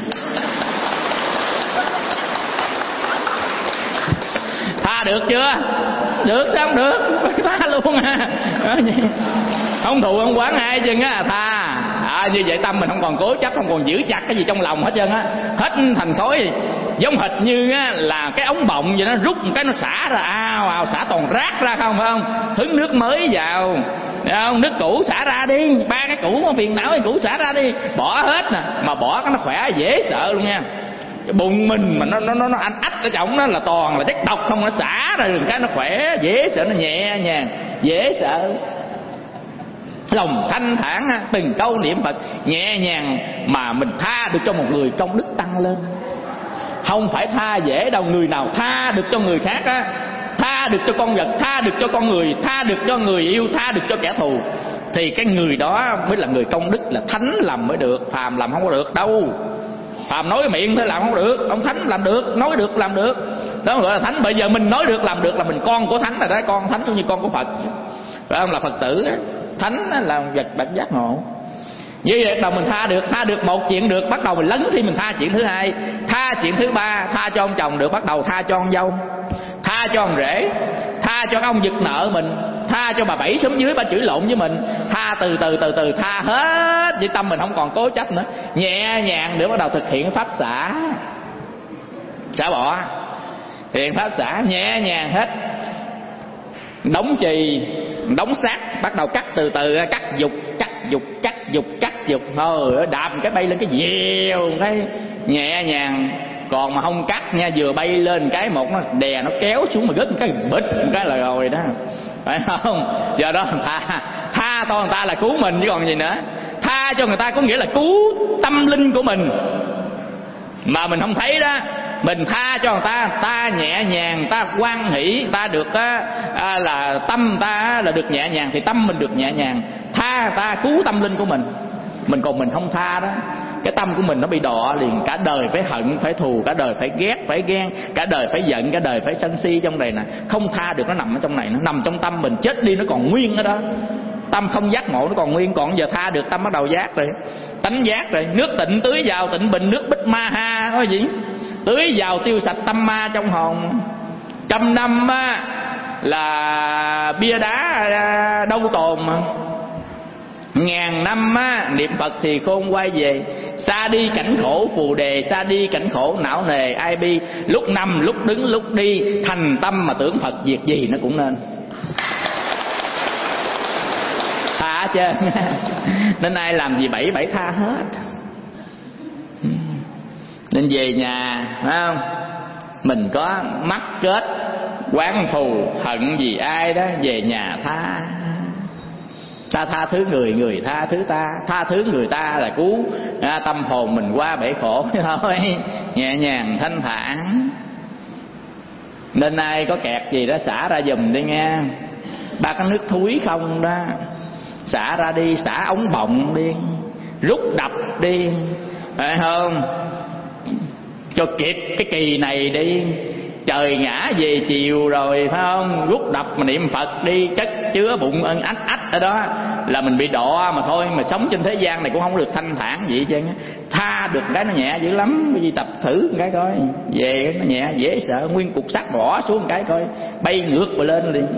Tha được chưa? Được sao không được? Tha luôn à. Không thù không quán ai chừng á, tha. À, như vậy tâm mình không còn cố chấp, không còn giữ chặt cái gì trong lòng hết trơn á, hết thành khối. Giống hệt như á, là cái ống bọng vậy, nó rút một cái nó xả ra, ao ào xả toàn rác ra không, phải không? Hứng nước mới vào, không? Nước cũ xả ra đi, ba cái cũ có phiền não thì cũ xả ra đi, bỏ hết nè. Mà bỏ cái nó khỏe dễ sợ luôn nha. Cái bụng mình mà nó nó nó, nó anh ách ở trong nó là toàn là chất độc không, nó xả ra đường cái nó khỏe dễ sợ, nó nhẹ nhàng dễ sợ. Lòng thanh thản, từng câu niệm Phật nhẹ nhàng mà mình tha được cho một người, công đức tăng lên. Không phải tha dễ đâu, người nào tha được cho người khác á, tha được cho con vật, tha được cho con người, tha được cho người yêu, tha được cho kẻ thù, thì cái người đó mới là người công đức, là thánh làm mới được, phàm làm không có được đâu. Phàm nói miệng thôi làm không được, ông thánh làm được, nói được làm được, đó gọi là thánh. Bây giờ mình nói được làm được là mình con của thánh rồi đó, con thánh cũng như con của Phật, phải không? Là Phật tử đó. Thánh là vật bậc giác ngộ. Như vậy đầu mình tha được, tha được một chuyện được, bắt đầu mình lấn thì mình tha chuyện thứ hai, tha chuyện thứ ba. Tha cho ông chồng được, bắt đầu tha cho ông dâu, tha cho ông rể, tha cho ông giật nợ mình, tha cho bà Bảy sống dưới bà chửi lộn với mình, tha từ từ từ từ tha hết, vì tâm mình không còn cố chấp nữa, nhẹ nhàng để bắt đầu thực hiện pháp xả, xả bỏ, thực hiện pháp xả nhẹ nhàng hết. Đóng chì, đóng xác, bắt đầu cắt từ từ, cắt dục, cắt dục, cắt dục, cắt dục, thôi đạp cái bay lên cái dèo cái nhẹ nhàng. Còn mà không cắt nha, vừa bay lên cái một nó đè nó kéo xuống mà gớt một cái bịch một cái là rồi đó, phải không? Do đó tha, tha to người ta là cứu mình chứ còn gì nữa. Tha cho người ta có nghĩa là cứu tâm linh của mình mà mình không thấy đó. Mình tha cho người ta, ta nhẹ nhàng, ta hoan hỷ, ta được á, à, là tâm ta là được nhẹ nhàng thì tâm mình được nhẹ nhàng. Tha ta cứu tâm linh của mình. Mình còn mình không tha đó, cái tâm của mình nó bị đọa liền, cả đời phải hận, phải thù, cả đời phải ghét, phải ghen, cả đời phải giận, cả đời phải sân si trong này nè. Không tha được, nó nằm ở trong này, nó nằm trong tâm mình, chết đi nó còn nguyên ở đó. Tâm không giác ngộ nó còn nguyên, còn giờ tha được tâm bắt đầu giác rồi, tánh giác rồi. Nước tịnh tưới vào tịnh bình, nước bích ma ha, nói gì? Tưới vào tiêu sạch tâm ma trong hồn. Trăm năm á, là bia đá đâu tồn mà. Ngàn năm á, niệm Phật thì khôn quay về. Xa đi cảnh khổ phù đề, xa đi cảnh khổ não nề ai bi. Lúc nằm lúc đứng lúc đi, thành tâm mà tưởng Phật việc gì nó cũng nên. Tha chứ. Nên ai làm gì bảy bảy tha hết. Nên về nhà, phải không? Mình có mắc kết oán thù hận gì ai đó, về nhà tha. Ta tha thứ người, người tha thứ ta. Tha thứ người ta là cứu à, tâm hồn mình qua bể khổ thôi. Nhẹ nhàng thanh thản. Nên ai có kẹt gì đó xả ra giùm đi nghe. Ba cái nước thúi không đó, xả ra đi, xả ống bọng đi, rút đập đi, phải không? Cho kịp cái kỳ này đi. Trời ngã về chiều rồi, phải không? Rút đập mà niệm Phật đi, chất chứa bụng ân ách ách ở đó, là mình bị đọa mà thôi. Mà sống trên thế gian này cũng không được thanh thản gì hết trơn á. Tha được cái nó nhẹ dữ lắm. Bởi vì tập thử một cái coi, về nó nhẹ dễ sợ. Nguyên cục sắt bỏ xuống một cái coi, bay ngược và lên liền.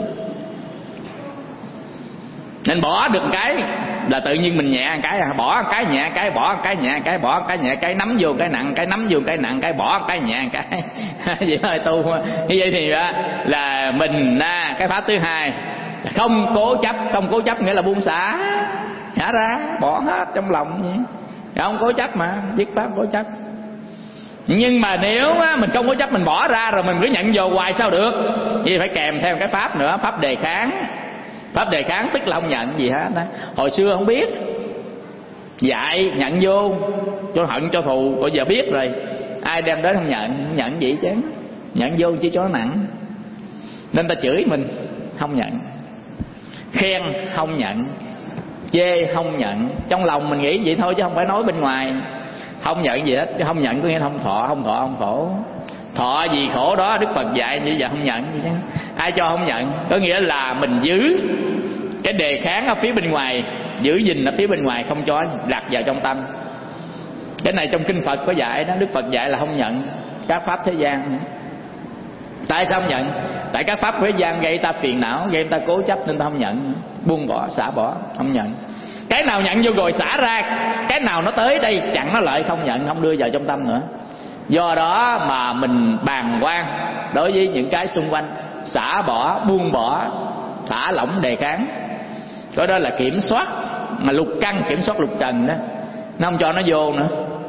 Nên bỏ được cái là tự nhiên mình nhẹ cái, bỏ cái nhẹ cái, bỏ cái nhẹ cái, bỏ cái nhẹ cái, nắm vô cái nặng cái, nắm vô cái nặng cái, bỏ cái nhẹ cái. Vậy thôi tu. Như vậy thì là mình cái pháp thứ hai, không cố chấp. Không cố chấp nghĩa là buông xả, xả ra, bỏ hết trong lòng vậy. Không cố chấp mà, dứt pháp cố chấp. Nhưng mà nếu mình không cố chấp, mình bỏ ra rồi mình cứ nhận vô hoài sao được? Vậy phải kèm theo cái pháp nữa, pháp đề kháng. Pháp đề kháng tức là không nhận gì hết đó. Hồi xưa không biết, dạy nhận vô, cho hận cho thù. Bây giờ biết rồi, ai đem đến không nhận, không nhận gì chứ. Nhận vô chỉ cho nặng. Nên ta chửi mình không nhận, khen không nhận, chê không nhận. Trong lòng mình nghĩ vậy thôi chứ không phải nói bên ngoài. Không nhận gì hết. Không nhận có nghĩa là không thọ, không thọ không khổ. Thọ gì khổ đó Đức Phật dạy như giờ không nhận gì chứ. Ai cho không nhận? Có nghĩa là mình giữ cái đề kháng ở phía bên ngoài, giữ gìn ở phía bên ngoài, không cho đặt vào trong tâm. Cái này trong kinh Phật có dạy đó. Đức Phật dạy là không nhận các pháp thế gian. Tại sao không nhận? Tại các pháp thế gian gây ta phiền não, gây ta cố chấp nên ta không nhận. Buông bỏ, xả bỏ, không nhận. Cái nào nhận vô rồi xả ra, cái nào nó tới đây chặn nó lại, không nhận, không đưa vào trong tâm nữa. Do đó mà mình bàng quan đối với những cái xung quanh, xả bỏ, buông bỏ, thả lỏng đề kháng. Cái đó là kiểm soát. Mà lục căn kiểm soát lục trần đó, nó không cho nó vô nữa.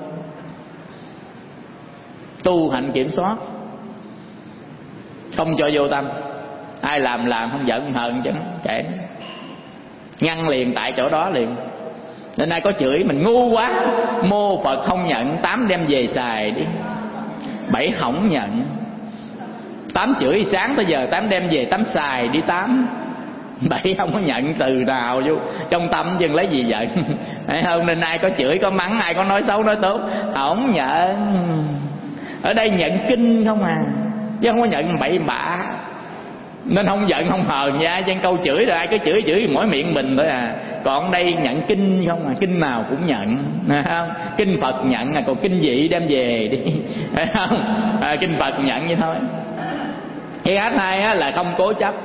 Tu hành kiểm soát, không cho vô tâm. Ai làm làm, không giận không hờn chẳng kệ, ngăn liền tại chỗ đó liền. Nên ai có chửi mình ngu quá, mô Phật không nhận, tám đem về xài đi, bảy hỏng nhận. Tám chửi sáng tới giờ, tám đem về tám xài đi tám. Bảy không có nhận từ nào vô trong tâm chừng lấy gì giận. Thấy không? Nên ai có chửi có mắng, ai có nói xấu nói tốt, không nhận. Ở đây nhận kinh không à, chứ không có nhận bậy bạ. Nên không giận không hờn nha. Chứ câu chửi rồi ai cứ chửi chửi mỗi miệng mình thôi à. Còn đây nhận kinh không à, kinh nào cũng nhận, không? Kinh Phật nhận, là còn kinh dị đem về đi, phải không? À, kinh Phật nhận như thôi. Cái thứ hai á, là không cố chấp.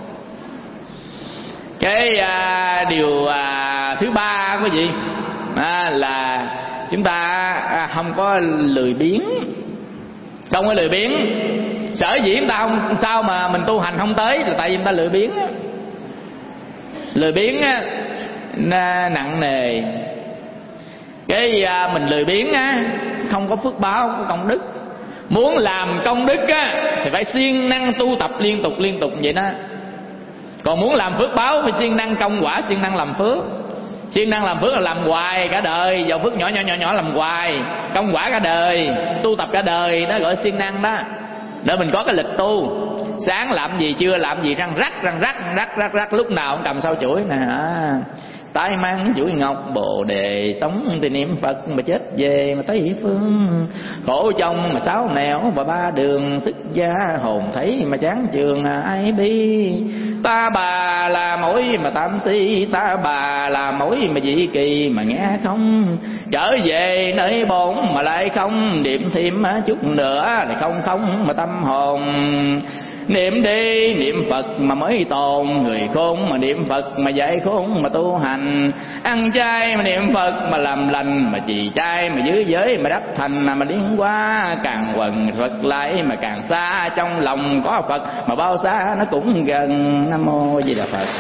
Cái à, điều à, thứ ba có gì à, là chúng ta à, không có lười biếng. Không có lười biếng. Sở dĩ chúng ta không sao mà mình tu hành không tới là tại vì chúng ta lười biếng. Lười biếng á, nặng nề. Cái à, mình lười biếng á, không có phước báo, không có công đức. Muốn làm công đức á thì phải siêng năng tu tập liên tục liên tục vậy đó. Còn muốn làm phước báo phải siêng năng công quả, siêng năng làm phước. Siêng năng làm phước là làm hoài cả đời, giàu phước nhỏ nhỏ nhỏ nhỏ làm hoài, công quả cả đời, tu tập cả đời, đó gọi là siêng năng đó. Để mình có cái lịch tu, sáng làm gì, trưa làm gì, răng rắc răng rắc rắc rắc rắc, lúc nào cũng cầm sau chuỗi nè. À, tay mang chuỗi ngọc bồ đề, sống thì niệm Phật mà chết về mà Tây phương. Khổ trong mà sáu nẻo và ba đường, xuất gia hồn thấy mà chán trường ai bi. Ta bà là mối mà tam si, ta bà là mối mà dị kỳ mà nghe không. Trở về nơi bổn mà lại không, niệm thêm chút nữa thì không không mà tâm hồn. Niệm đi niệm Phật mà mới tồn, người khôn mà niệm Phật mà dạy khôn mà tu hành. Ăn chay mà niệm Phật mà làm lành, mà trì chay mà giữ giới mà đắc thành, mà điên qua càng quần Phật lại mà càng xa. Trong lòng có Phật mà bao xa nó cũng gần. Nam mô Di Đà Phật.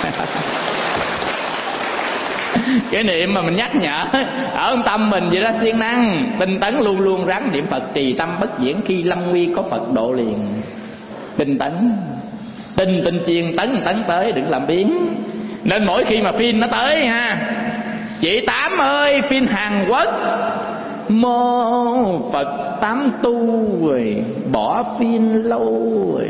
Cái niệm mà mình nhắc nhở ở tâm mình vậy đó, siêng năng tinh tấn, luôn luôn ráng niệm Phật, trì tâm bất diễn, khi lâm nguy có Phật độ liền. Tinh tấn, tinh tinh chiên tấn tấn tới, đừng làm biến. Nên mỗi khi mà phim nó tới ha, chị Tám ơi phim Hàn Quốc mô Phật Tám tu rồi, bỏ phim lâu rồi,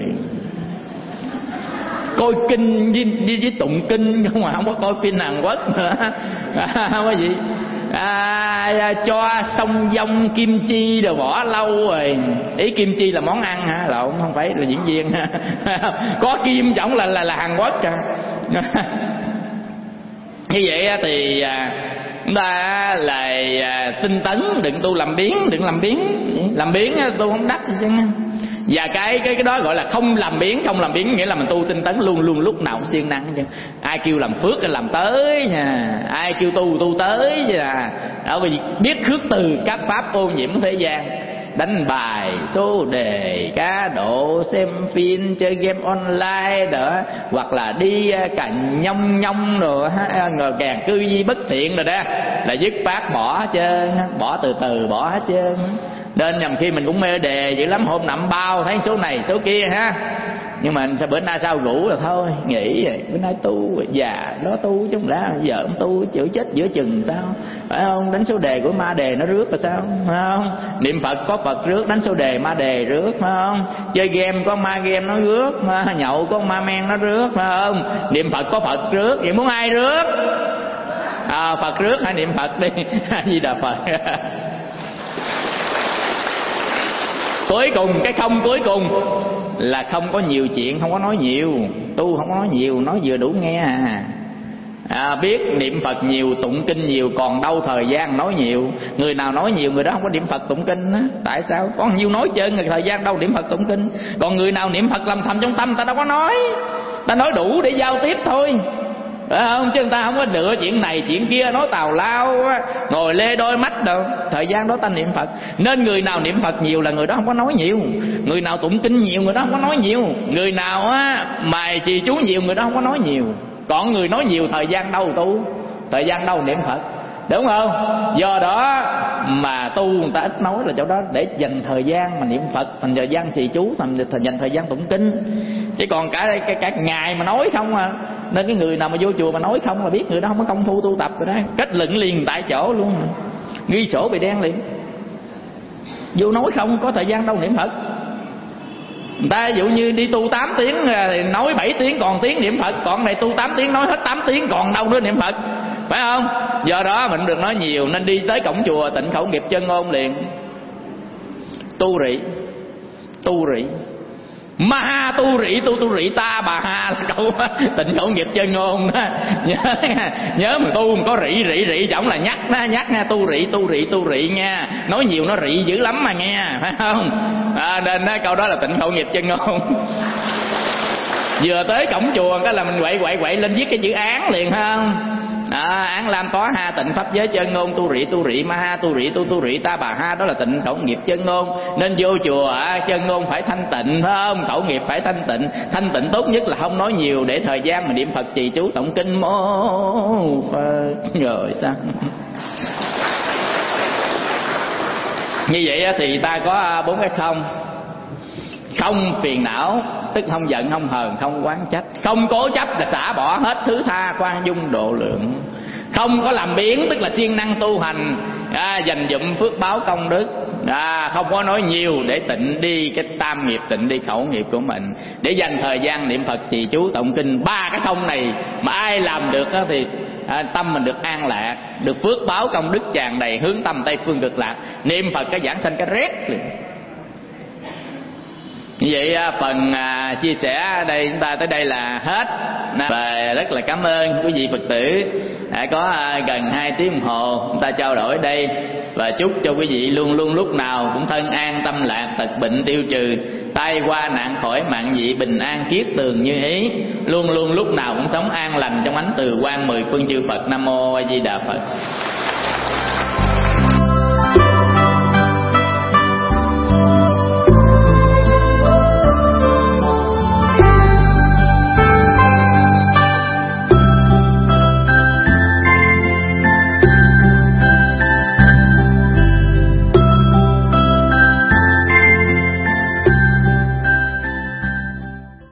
coi kinh với, với, với tụng kinh không mà không có coi phim Hàn Quốc nữa. À, không có gì à, cho sông dông kim chi rồi bỏ lâu rồi. Ý kim chi là món ăn hả? Lộn, không phải là diễn viên. Có kim chẳng là là, là Hàn Quốc à. Như vậy thì chúng ta là tinh tấn, đừng tu làm biến, đừng làm biến, làm biến tu không đắc gì chứ. Và cái cái cái đó gọi là không làm biến, không làm biến nghĩa là mình tu tinh tấn luôn luôn lúc nào cũng siêng năng chứ. Ai kêu làm phước thì làm tới nha, ai kêu tu tu tới nha. Đó, vì biết khước từ các pháp ô nhiễm thế gian, đánh bài, số đề, cá độ, xem phim, chơi game online đó, hoặc là đi cành nhông nhông rồi ngồi kèn cư di bất thiện rồi đó, là dứt phát bỏ hết trơn, bỏ từ từ bỏ hết trơn. Nên nhầm khi mình cũng mê đề dữ lắm, hôm nằm bao thấy số này số kia ha, nhưng mà bữa nay sao rủ là thôi nghỉ rồi, bữa nay tu già đó tu chứ không lẽ giờ ông tu chịu chết giữa chừng sao, phải không? Đánh số đề của ma đề nó rước là sao, phải không? Niệm Phật có Phật rước, đánh số đề ma đề rước, phải không? Chơi game có ma game nó rước, nhậu có ma men nó rước, phải không? Niệm Phật có Phật rước, vậy muốn ai rước? À, Phật rước hãy niệm Phật đi. A Di Đà Phật. Cuối cùng, cái không cuối cùng là không có nhiều chuyện, không có nói nhiều. Tu không có nói nhiều, nói vừa đủ nghe à. À, biết niệm Phật nhiều, tụng kinh nhiều, còn đâu thời gian nói nhiều. Người nào nói nhiều người đó không có niệm Phật tụng kinh á. Tại sao? Có nhiều nói trơn, người thời gian đâu niệm Phật tụng kinh. Còn người nào niệm Phật làm thầm trong tâm, ta đâu có nói. Ta nói đủ để giao tiếp thôi, phải không? Chứ người ta không có lựa chuyện này chuyện kia, nói tào lao, ngồi lê đôi mắt đâu. Thời gian đó ta niệm Phật. Nên người nào niệm Phật nhiều là người đó không có nói nhiều. Người nào tụng kinh nhiều người đó không có nói nhiều. Người nào á mà trì chú nhiều người đó không có nói nhiều. Còn người nói nhiều thời gian đâu tu, thời gian đâu niệm Phật, đúng không? Do đó mà tu người ta ít nói là chỗ đó để dành thời gian mà niệm Phật, thành thời gian trì chú, thành dành thời gian tụng kinh. Chứ còn cả cả, cả ngày mà nói không à. Nên cái người nào mà vô chùa mà nói không là biết người đó không có công phu tu tập rồi đó. Kết luận liền tại chỗ luôn, ghi sổ bị đen liền. Vô nói không có thời gian đâu niệm Phật. Người ta ví dụ như đi tu tám tiếng thì nói bảy tiếng còn tiếng niệm Phật, còn này tu tám tiếng nói hết tám tiếng còn đâu nữa niệm Phật, phải không? Do đó mình được nói nhiều, nên đi tới cổng chùa tịnh khẩu nghiệp chân ngôn liền. Tu rị, tu rị, ma tu rị, tu tu rị ta bà ha là câu tịnh khẩu nghiệp chân ngôn đó. Nhớ nhớ mà tu mà có rị rị rị trọng là nhắc đó, nhắc nha, tu rị tu rị tu rị nha, nói nhiều nó rị dữ lắm mà nghe, phải không? À, nên đó, câu đó là tịnh khẩu nghiệp chân ngôn. Vừa tới cổng chùa cái là mình quậy quậy quậy lên viết cái chữ án liền, phải không? À, án lam có ha tịnh pháp giới chân ngôn, tu rị tu rị ma ha tu rị tu tu rị ta bà ha, đó là tịnh khẩu nghiệp chân ngôn. Nên vô chùa à, chân ngôn phải thanh tịnh, phải không? Khẩu nghiệp phải thanh tịnh. Thanh tịnh tốt nhất là không nói nhiều, để thời gian mình niệm Phật trì chú tụng kinh mô Phật. Rồi sao? Như vậy thì ta có bốn cái không. Không phiền não, tức không giận không hờn không oán trách. Không cố chấp là xả bỏ hết, thứ tha khoan dung độ lượng. Không có làm biến, tức là siêng năng tu hành, à, dành dụm phước báo công đức, à, không có nói nhiều để tịnh đi cái tam nghiệp, tịnh đi khẩu nghiệp của mình, để dành thời gian niệm Phật trì chú tụng kinh. Ba cái không này mà ai làm được đó thì à, tâm mình được an lạc, được phước báo công đức tràn đầy, hướng tâm Tây phương cực lạc. Niệm Phật cái giảng sanh cái rét liền. Như vậy phần à, chia sẻ đây chúng ta tới đây là hết. Và rất là cảm ơn quý vị Phật tử đã có à, gần hai tiếng đồng hồ chúng ta trao đổi đây. Và chúc cho quý vị luôn luôn lúc nào cũng thân an tâm lạc, tật bệnh tiêu trừ, tai qua nạn khỏi, mạng dị bình an kiết tường như ý, luôn luôn lúc nào cũng sống an lành trong ánh từ quang mười phương chư Phật. Nam mô A Di Đà Phật.